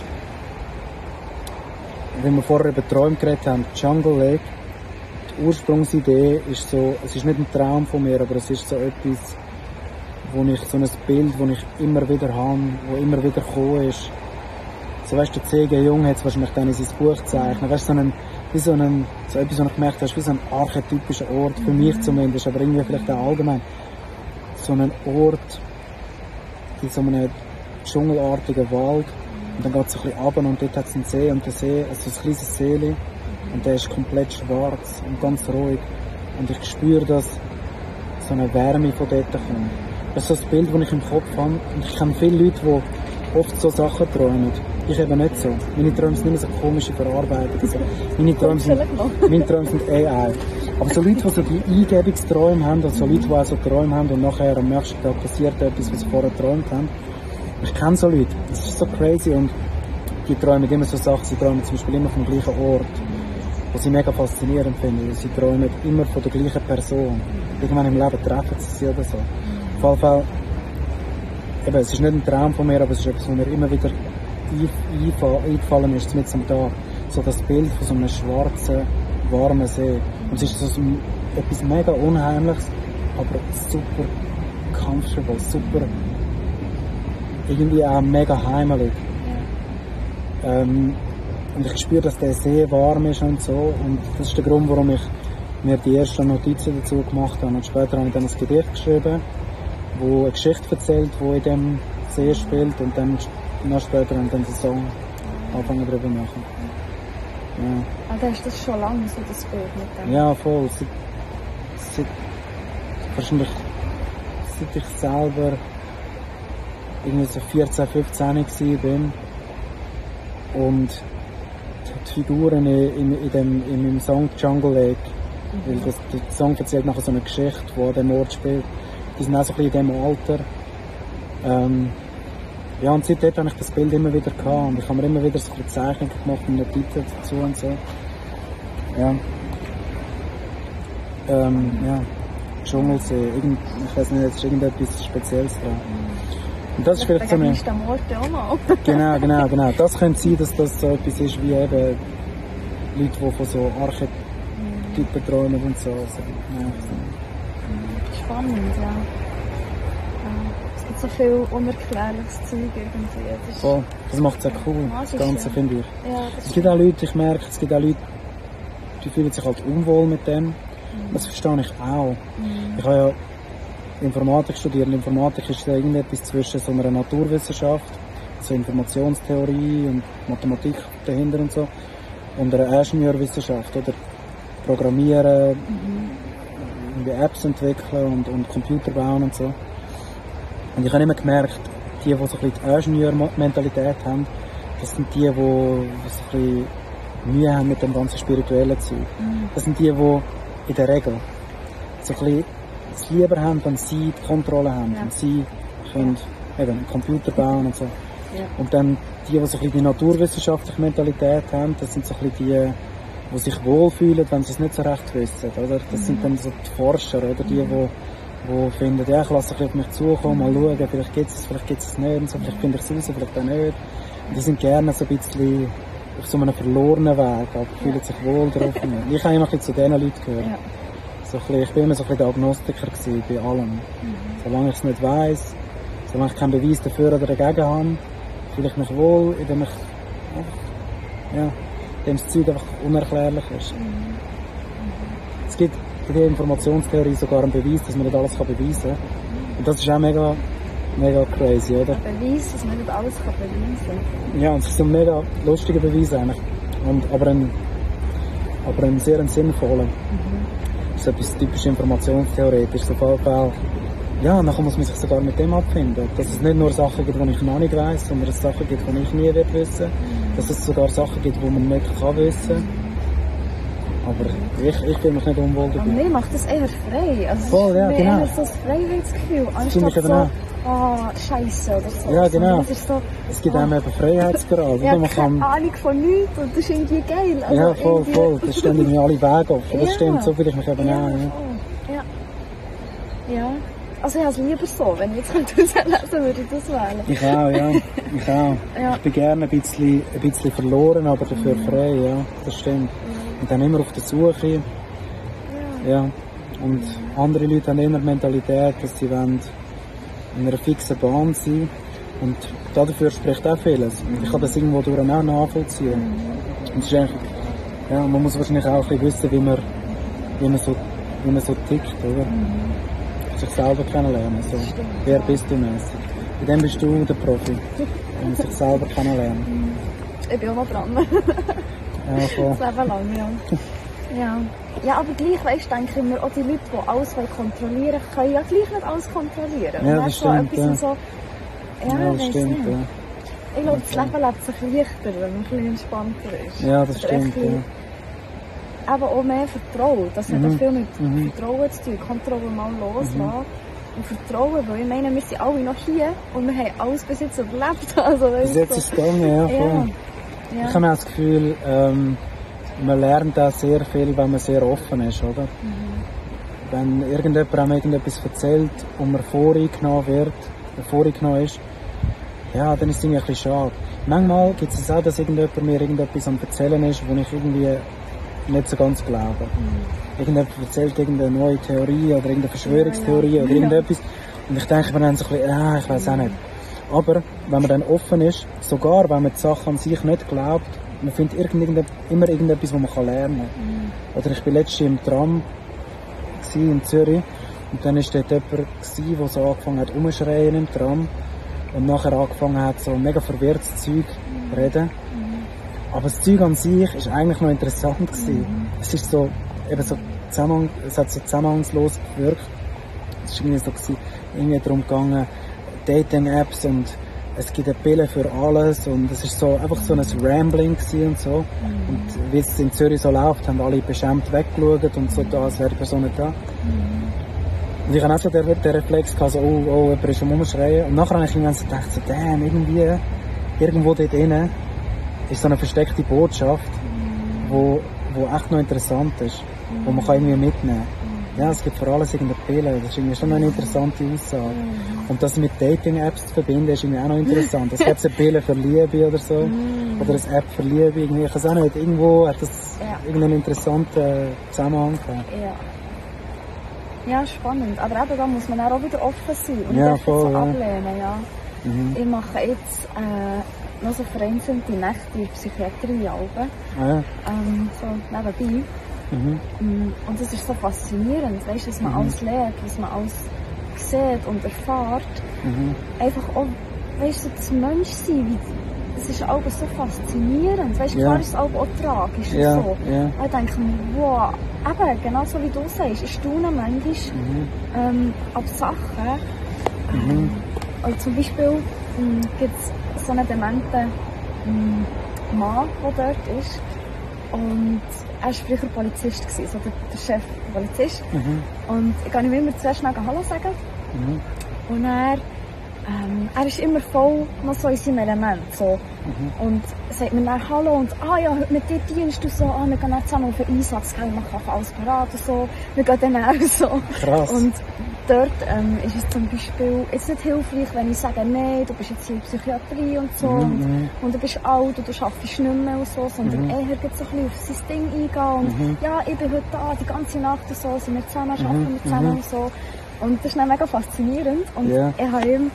wenn wir vorher über Träume geredet haben, Jungle Lake, die Ursprungsidee ist so, es ist nicht ein Traum von mir, aber es ist so etwas, wo ich, so ein Bild, das ich immer wieder habe, das immer wieder gekommen ist. So weißt du, der C G Jung hat es wahrscheinlich dann in sein Buch gezeichnet. Weißt du, so, einen, wie so, einen, so etwas, was ich gemerkt habe, wie so ein archetypischer Ort, für mich zumindest, aber irgendwie vielleicht auch allgemein. So ein Ort in so einem dschungelartigen Wald. Und dann geht es ein bisschen runter und dort hat es einen See und der See, also ein kleines Seele. Und der ist komplett schwarz und ganz ruhig. Und ich spüre, dass so eine Wärme von dort kommt. Das ist so ein Bild, das ich im Kopf habe. Und ich kenne viele Leute, die oft so Sachen träumen. Ich eben nicht so. Meine Träume sind nicht so komische Verarbeitung. Also meine, Träume sind, meine Träume sind A I. Aber so Leute, die so die Eingebungsträume haben, also so Leute, die auch so Träume haben und nachher am nächsten Tag passiert etwas, was sie vorher geträumt haben. Ich kenne so Leute. Das ist so crazy. Und die träumen immer so Sachen. Sie träumen zum Beispiel immer vom gleichen Ort. Was ich mega faszinierend finde. Sie träumen immer von der gleichen Person. Irgendwann im Leben treffen sie sie oder so. Auf jeden Fall, eben, es ist nicht ein Traum von mir, aber es ist etwas, was mir immer wieder eingefallen ist, mit am Tag. So das Bild von so einem schwarzen, warmen See. Und es ist so etwas mega Unheimliches, aber super comfortable, super, irgendwie auch mega heimelig. Ähm, und ich spüre, dass der sehr warm ist und so. Und das ist der Grund, warum ich mir die ersten Notizen dazu gemacht habe. Und später habe ich dann ein Gedicht geschrieben, wo eine Geschichte erzählt, die in dem See spielt. Und dann noch später habe ich dann den Song angefangen darüber zu machen. Ja. Ah, da ist das schon lange so, das Bild mit dem? Ja, voll. Seit, seit, wahrscheinlich seit ich selber irgendwie so vierzehn, fünfzehn war. Und die Figuren in, in, dem, in meinem Song Jungle Lake, mhm. weil das, der Song erzählt nachher so eine Geschichte, die an dem Ort spielt, die sind auch so ein bisschen in diesem Alter. Ähm, ja, und seitdem habe ich das Bild immer wieder gehabt und ich habe mir immer wieder so ein bisschen Zeichnungen gemacht und Notizen dazu und so. Ja. Ähm, ja. Dschungelsee, irgend, ich weiß nicht, jetzt ist irgendetwas Spezielles dran. Und das ist vielleicht so eine... auch mal. Genau, genau, genau. Das könnte sein, dass das so etwas ist wie eben Leute, die von so Archetypen träumen und so. Also, ja, so. Spannend, ja. ja. Es gibt so viel unerklärliches Zeug irgendwie. Das, Voll. Das macht es auch cool, das Ganze, ja. finde ich. Ja, es gibt auch Leute, ich merke, es gibt auch Leute, die fühlen sich halt unwohl mit dem. Mhm. Das verstehe ich auch. Mhm. Ich habe ja Informatik studieren. Informatik ist ja irgendetwas zwischen so einer Naturwissenschaft, so Informationstheorie und Mathematik dahinter und so, und einer Ingenieurwissenschaft, oder Programmieren, mhm. Apps entwickeln und, und Computer bauen und so. Und ich habe immer gemerkt, die, die so ein bisschen die Ingenieurmentalität haben, das sind die, die, die so ein bisschen Mühe haben mit dem ganzen spirituellen Zeug. Mhm. Das sind die, die in der Regel so ein bisschen es lieber haben, wenn sie die Kontrolle haben, ja. wenn sie können, ja. eben, einen Computer bauen und so. Ja. Und dann die, die so ein bisschen die naturwissenschaftliche Mentalität haben, das sind so ein bisschen die, die sich wohlfühlen, wenn sie es nicht so recht wissen, oder? Das mhm. sind dann so die Forscher, oder? Die, die, die finden, ja, ich lasse ein bisschen auf mich zukommen, mal schauen, vielleicht gibt es es, vielleicht gibt es es nicht, und so, vielleicht finde ich es raus, vielleicht auch nicht. Und die sind gerne so ein bisschen auf so einem verlorenen Weg, aber fühlen ja. sich wohl drauf. Ich habe immer ein bisschen zu diesen Leuten gehört. Ja. So ein bisschen, ich war immer so ein bisschen der Agnostiker gewesen, bei allem. Mhm. Solange ich es nicht weiss, solange ich keinen Beweis dafür oder dagegen habe, fühle ich mich wohl, indem ich einfach, ja, indem das Zeug einfach unerklärlich ist. Mhm. Mhm. Es gibt bei der Informationstheorie sogar einen Beweis, dass man nicht alles kann beweisen kann. Mhm. Und das ist auch mega, mega crazy, oder? Ein Beweis, dass man nicht alles kann beweisen kann. Ja, und es ist ein mega lustiger Beweis eigentlich. Und, aber ein, aber ein sehr sinnvoller. Mhm. Das ist etwas typisch informationstheoretisch. So Fall, ja, dann muss man sich sogar mit dem abfinden. Dass es nicht nur Sachen gibt, die ich noch nicht weiss, sondern dass es Sachen gibt, die ich nie wissen will. Dass es sogar Sachen gibt, die man nicht kann wissen. Aber ich, ich bin mich nicht unwohl dabei. Aber mir macht das eher frei. Also voll, ja, mir genau. eher so das Freiheitsgefühl. Anstatt so, auch. oh, Scheiße oder so. Ja, genau. So, es gibt oh. einem eben Freiheitsgrad. Ich habe man keine kann... Ahnung von nichts und das ist irgendwie geil. Also ja, voll, irgendwie... voll. Das stehen irgendwie alle Wege offen. Das ja. stimmt, so fühle ich mich eben ja, auch. Ja. ja. Ja. Also ich habe es lieber so. Wenn ich jetzt rauslesen würde ich das wählen. Ich auch, ja. Ich auch. Ja. Ich bin gerne ein bisschen, ein bisschen verloren, aber dafür mhm. frei, ja. Das stimmt. Mhm. Und dann immer auf der Suche. Ja. ja. Und mhm. andere Leute haben immer die Mentalität, dass sie wollen in einer fixen Bahn sein. Und dafür spricht auch vieles. Und ich kann das irgendwo durch auch nachvollziehen. Mhm. Und es ist eigentlich, ja, man muss wahrscheinlich auch ein bisschen wissen, wie man, wie man, so, wie man so tickt, oder? Mhm. Sich selber kennenlernen. So. Wer bist du mäßig? Bei dem bist du der Profi. Wenn man sich selber kennenlernen. Ich bin auch noch dran. Ja, voll. Das Leben lang, ja. ja. Ja, aber gleich, weißt, denke ich mir, auch die Leute, die alles kontrollieren wollen, können ja gleich nicht alles kontrollieren. Ja, das stimmt, so ja. So, ja, ja, das stimmt, ja. Ich glaube, das Leben lebt sich leichter, wenn man ein bisschen entspannter ist. Ja, das stimmt, ja. Aber auch mehr Vertrauen. Das hat mhm. auch viel mit mhm. Vertrauen zu tun. Kontrolle mal loslassen. Mhm. Und Vertrauen, weil ich meine, wir sind alle noch hier und wir haben alles bis jetzt überlebt. Also, bis jetzt so. ist es gegangen, ja, voll. Ja. Ja. Ich habe auch das Gefühl, ähm, man lernt auch sehr viel, wenn man sehr offen ist, oder? Mhm. Wenn irgendjemand einem irgendetwas erzählt und man voreingenommen wird, voreingenommen ist, ja, dann ist es irgendwie ein bisschen schade. Manchmal gibt es auch, dass irgendjemand mir irgendetwas am Erzählen ist, wo ich irgendwie nicht so ganz glaube. Mhm. Irgendjemand erzählt irgendeine neue Theorie oder irgendeine Verschwörungstheorie ja, ja. oder irgendetwas. Und ich denke mir dann so ein bisschen, ah, ich weiß auch nicht. Aber wenn man dann offen ist, sogar wenn man die Sache an sich nicht glaubt, man findet irgend, immer irgendetwas, was man lernen kann. Mhm. Oder ich war letztens im Tram in Zürich und dann war dort jemand, der so angefangen hat rumzuschreien im Tram und nachher angefangen hat, so mega verwirrtes Zeug zu reden. Mhm. Aber das Zeug an sich war eigentlich noch interessant gewesen. Mhm. Es ist so, eben so zusammen, es hat so zusammenhangslos gewirkt. Es war irgendwie so gewesen, irgendwie darum gegangen, Dating-Apps und es gibt eine Pille für alles und es ist so, einfach so ein Rambling gewesen und so. Mhm. Und wie es in Zürich so läuft, haben alle beschämt weggeschaut und so da, als wäre die Person nicht da. Mhm. Und ich hatte auch so den, den Reflex gehabt, so, oh, oh, jemand ist am Rumschreien. Und nachher habe ich irgendwann so gedacht, so, damn, irgendwie, irgendwo dort drinnen ist so eine versteckte Botschaft, mhm. wo, wo echt noch interessant ist, mhm. wo man kann irgendwie mitnehmen kann. Ja, es gibt für alles irgendeine Pille, das ist irgendwie schon eine interessante Aussage. Mhm. Und das mit Dating-Apps zu verbinden, ist irgendwie auch noch interessant. Es gibt eine Pille für Liebe oder so, mhm. oder eine App für Liebe, irgendwie, ich weiß auch nicht, irgendwo hat das ja. irgendeinen interessanten Zusammenhang gehabt. Ja. Ja, spannend. Aber eben, da muss man auch wieder offen sein und ja, nicht voll, so ja. ablehnen. Ja. Mhm. Ich mache jetzt äh, noch so vereinzelte Nächte in der Psychiatrie. Ah, ja. ähm, so nebenbei. Mhm. Und es ist so faszinierend, weißt, was man mhm. alles lernt, was man alles sieht und erfährt. Mhm. Einfach auch, weißt du, das Menschsein, das ist auch so faszinierend. Weißt, ja. Klar ist es auch, auch tragisch ja. und so. Ja. Ich denke mir, wow, eben, genau so wie du sagst, ich staune manchmal mhm. ähm, ab Sachen. Mhm. Ähm, also zum Beispiel ähm, gibt es so einen dementen ähm, Mann, der dort ist. Und er war früher Polizist, also der, der Chef der Polizist. Mhm. Und ich kann ihm immer sehr schnell Hallo sagen. Mhm. Und er, ähm, er ist immer voll noch so in seinem Element. So. Mhm. Und sagt mir dann Hallo und ah ja, heute mit dir dienst du so, ah, wir gehen dann zusammen auf den Einsatz, gell, man kann alles parat und so. Wir gehen dann auch so. Krass. Und dort ähm, ist es zum Beispiel jetzt nicht hilfreich, wenn ich sage, nein, du bist jetzt hier in der Psychiatrie und so, mhm. und, und du bist alt und du arbeitest nicht mehr und so, sondern mhm. eher so ein bisschen auf sein Ding eingehen und mhm. ja, ich bin heute da, die ganze Nacht und so, sind wir zusammen, arbeiten mhm. wir zusammen mhm. und so. Und das ist dann mega faszinierend und yeah. ich habe ihm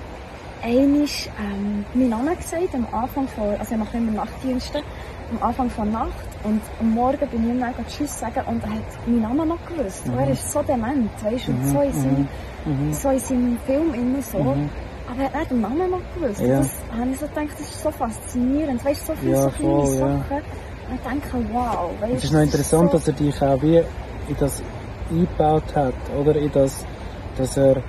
einmal ähm, meinen Namen gesagt, am Anfang von, also ich mache immer Nachtdienste, am Anfang von Nacht und am Morgen bin ich ihm dann Tschüss sagen und er hat meinen Namen noch gewusst. Mhm. Er ist so dement, weißt du, und so in seinem, mhm. so in seinem Film immer so. Mhm. Aber er hat den Namen noch gewusst. Ja. Und das habe ich so gedacht, das ist so faszinierend, weißt du, so viele ja, so kleine voll, Sachen. Ja. Und ich denke, wow, weißt du. Es ist noch interessant, so dass er dich auch wie in das eingebaut hat, oder? In das, dass er,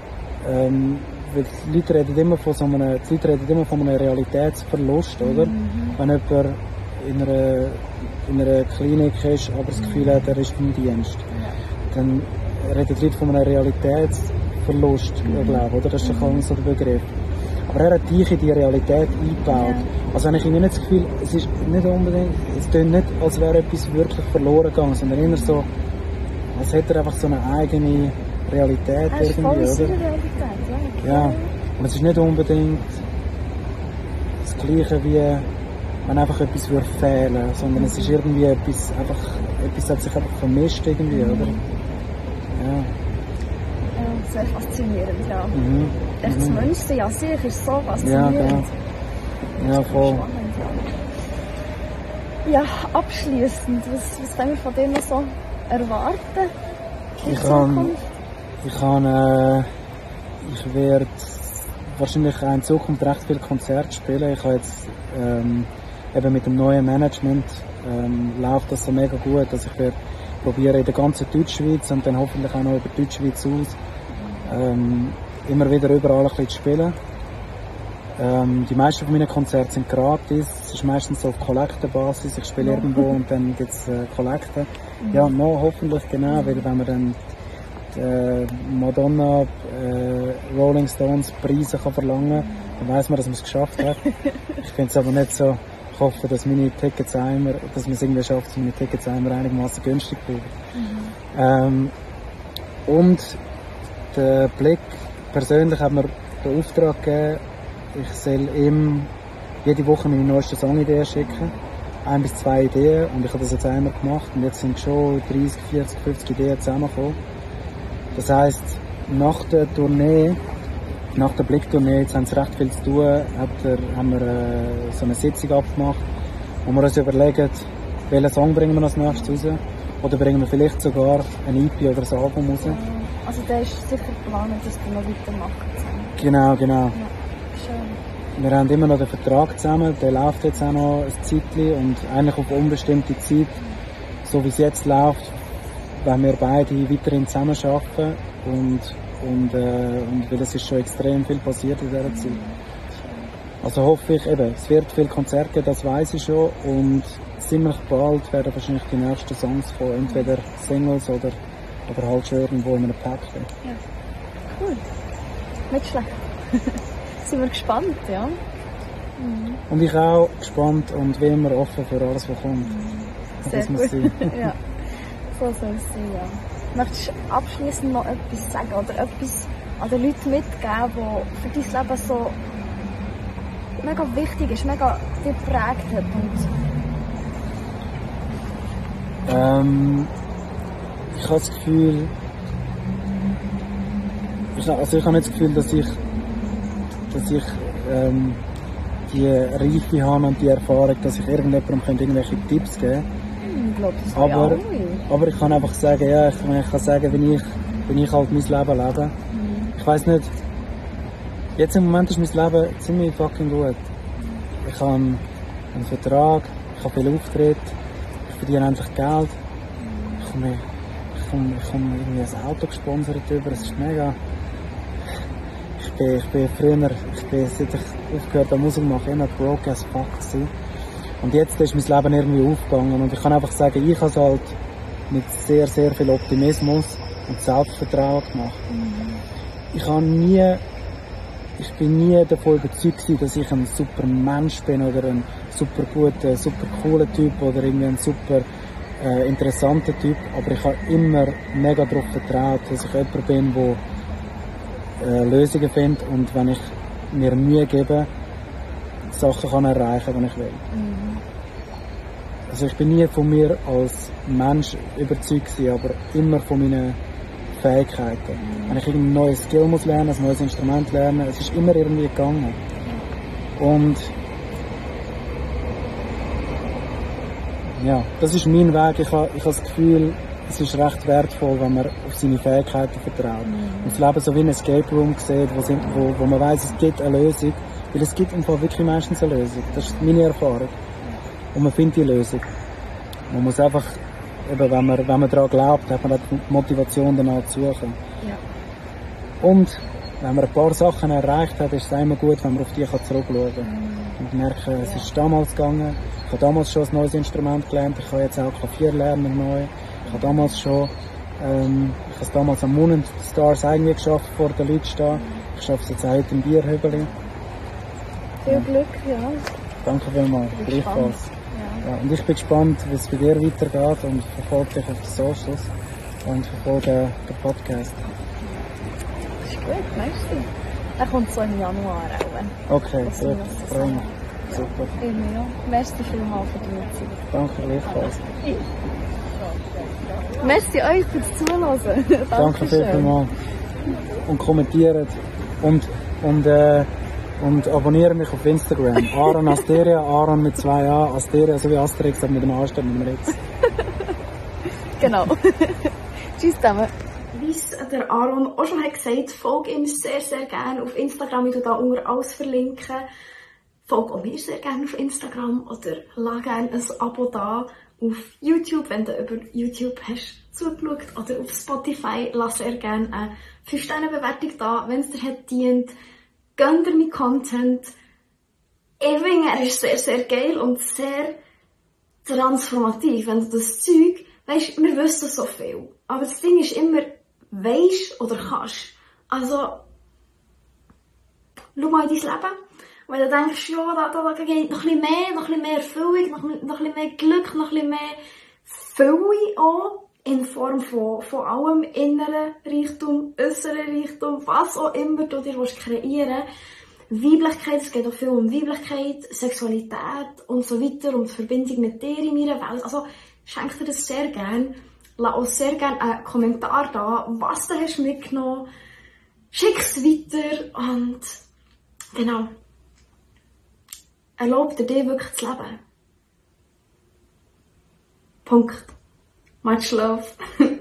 ähm, weil die Leute reden immer von so einem, die Leute reden immer von einem Realitätsverlust, oder? Mhm. Wenn jemand in einer, in einer Klinik ist, aber das Gefühl hat, er ist im Dienst, ja. dann reden die Leute von einem Realitätsverlust, mhm. glaube ich, oder? Das ist mhm. so der Begriff. Aber er hat dich in die Realität eingebaut. Ja. Also wenn ich ihm nicht das Gefühl, es ist nicht unbedingt, es klingt nicht, als wäre etwas wirklich verloren gegangen, sondern immer so, als hätte er einfach so eine eigene Realität er ist irgendwie, voll oder? Realität, ja. Ja, und es ist nicht unbedingt das Gleiche wie wenn einfach etwas würde fehlen, sondern es ist irgendwie etwas, einfach, etwas hat sich einfach vermischt irgendwie, oder? Ja. Ja, sehr faszinierend, ja. Mhm. Echt, das mhm. Menschsein an sich ist so faszinierend. Ja, ja. Ja, voll. Spannend, ja. Ja, abschliessend, was, was können wir von dir noch so erwarten? Ich kann, ich kann, äh, ich werde wahrscheinlich auch in Zukunft recht viele Konzerte spielen. Ich habe jetzt, ähm, eben mit dem neuen Management, ähm, läuft das so mega gut, dass ich werde probieren in der ganzen Deutschschweiz und dann hoffentlich auch noch über die Deutschschweiz aus, ähm, immer wieder überall ein bisschen zu spielen. Ähm, die meisten von meinen Konzerten sind gratis. Es ist meistens so auf Kollektenbasis. Ich spiele ja. irgendwo und dann gibt es äh, Kollekten. Mhm. Ja, noch hoffentlich, genau, weil wenn man dann die, äh, Madonna, äh, Rolling Stones Preise kann verlangen kann, dann weiss man, dass man es geschafft hat. Ich finde es aber nicht so. Ich hoffe, dass meine Tickets einmal, dass man es irgendwie schafft, dass meine Tickets einmal einigermaßen günstig bleiben. Mhm. Ähm, und der Blick persönlich hat mir den Auftrag gegeben, ich soll ihm jede Woche meine neuesten Songideen schicken. Ein bis zwei Ideen. Und ich habe das jetzt einmal gemacht. Und jetzt sind schon dreißig, vierzig, fünfzig Ideen zusammengekommen. Das heisst, nach der Tournee nach der Blicktournee, jetzt haben sie recht viel zu tun, hat er, haben wir äh, so eine Sitzung abgemacht, wo wir uns überlegen, welchen Song bringen wir als nächstes raus. Oder bringen wir vielleicht sogar ein E P oder ein Album raus. Also der ist sicher geplant, dass wir noch weitermachen zusammen. Genau, genau. Ja, schön. Wir haben immer noch den Vertrag zusammen, der läuft jetzt auch noch ein Zeitchen und eigentlich auf unbestimmte Zeit, so wie es jetzt läuft, wollen wir beide weiterhin zusammenarbeiten und, und, äh, und weil es ist schon extrem viel passiert in dieser Zeit. Also hoffe ich eben, es wird viele Konzerte geben, das weiss ich schon und ziemlich bald werden wahrscheinlich die nächsten Songs von entweder Singles oder, oder halt schon irgendwo in einem Pack. Ja, cool. Nicht schlecht. Sind wir gespannt, ja. Mhm. Und ich auch gespannt und wie immer offen für alles, was kommt. Sehr das muss gut. sein. Ja, so soll es sein, ja. Möchtest du abschliessend noch etwas sagen oder etwas an den Leuten mitgeben, die für dein Leben so mega wichtig ist, mega dich geprägt hat? Und Ähm, ich habe das Gefühl, ich, also ich habe nicht das Gefühl, dass ich, dass ich ähm, die Reife habe und die Erfahrung, dass ich irgendjemandem irgendwelche Tipps geben ich glaube, das aber, aber, aber ich kann einfach sagen, ja, ich, ich kann sagen, wie ich, wie ich halt mein Leben lebe. Mhm. Ich weiss nicht, jetzt im Moment ist mein Leben ziemlich fucking gut. Ich habe einen Vertrag, ich habe viele Auftritte, ich verdiene einfach Geld. Ich komme, ich komme, ich komme irgendwie ein Auto gesponsert über, es ist mega. Ich bin, ich bin früher, ich bin, seit ich aufgehört habe Musik machen, immer broke as fuck gewesen. Und jetzt ist mein Leben irgendwie aufgegangen und ich kann einfach sagen, ich habe es halt mit sehr, sehr viel Optimismus und Selbstvertrauen gemacht. Mhm. Ich habe nie, ich bin nie davon überzeugt gewesen, dass ich ein super Mensch bin oder ein super guter, super cooler Typ oder irgendwie ein super äh, interessanter Typ, aber ich habe immer mega darauf vertraut, dass ich jemand bin, der äh, Lösungen findet und wenn ich mir Mühe gebe, Sachen kann erreichen, die ich will. Mhm. Also ich bin nie von mir als Mensch überzeugt gewesen, aber immer von meinen Fähigkeiten. Mhm. Wenn ich ein neues Skill muss lernen, ein neues Instrument lernen, es ist immer irgendwie gegangen. Und ja, das ist mein Weg. Ich habe, ich habe das Gefühl, es ist recht wertvoll, wenn man auf seine Fähigkeiten vertraut. Mhm. Und das Leben so wie ein Escape Room sieht, wo, sind, wo, wo man weiss, es gibt eine Lösung. Weil es gibt im Fall wirklich meistens eine Lösung. Das ist meine Erfahrung. Und man findet die Lösung. Man muss einfach, eben, wenn man, wenn man daran glaubt, hat man auch die Motivation danach zu suchen. Ja. Und wenn man ein paar Sachen erreicht hat, ist es immer gut, wenn man auf die zurückschauen kann. Mhm. Und merken, es ist damals gegangen. Ich habe damals schon ein neues Instrument gelernt. Ich habe jetzt auch Klavier lernen neu. Ich habe damals schon, ähm, ich habe es damals am Moon Stars irgendwie geschafft, vor den Leuten zu stehen. Ich schaffe es jetzt auch heute im Bierhübeli. Viel Glück, ja. Danke vielmals, gleichfalls. Ja. Ja, und ich bin gespannt, wie es bei dir weitergeht und verfolge dich auf den Socials und verfolge den Podcast. Das ist gut, merci. Er kommt so im Januar auch. Okay, gut, freue mich. Super. Immer, ja. Merci vielmals für deine Zeit. Danke gleichfalls. Merci euch fürs Zuhören. Danke vielmals. Und kommentiert und, und äh, Und abonniere mich auf Instagram. Aaron Asteria, Aaron mit zwei A, Asteria, so wie Asterix, aber mit dem A statt mit dem X. Genau. Tschüss zusammen. Wie es der Aaron auch schon hat gesagt, folge ihm sehr, sehr gerne auf Instagram. Ich verlinke da unter alles verlinken. Folge auch mir sehr gerne auf Instagram oder lass gerne ein Abo da auf YouTube, wenn du über YouTube hast zugeschaut, oder auf Spotify. Lass sehr gerne eine fünf Sterne Bewertung da, wenn es dir hat dient. Gönn dir meinen Content. Ich finde, er ist sehr, sehr geil und sehr transformativ. Wenn du das Zeug, weisst, wir wissen so viel. Aber das Ding ist immer, weisst oder kannst. Also, schau mal in dein Leben. Wenn du denkst, ja, da, da, da geht noch ein bisschen mehr, noch ein bisschen mehr Erfüllung, noch, noch ein bisschen mehr Glück, noch ein bisschen mehr Fülle auch. In Form von, von allem inneren Reichtum, äußeren Reichtum, was auch immer du dir kreieren willst. Weiblichkeit, es geht auch viel um Weiblichkeit, Sexualität und so weiter und die Verbindung mit dir in meiner Welt. Also schenk dir das sehr gerne. Lass uns sehr gerne einen Kommentar da, was du hast mitgenommen. schick's weiter und genau. Erlaub dir, dir wirklich zu leben. Punkt. Much love.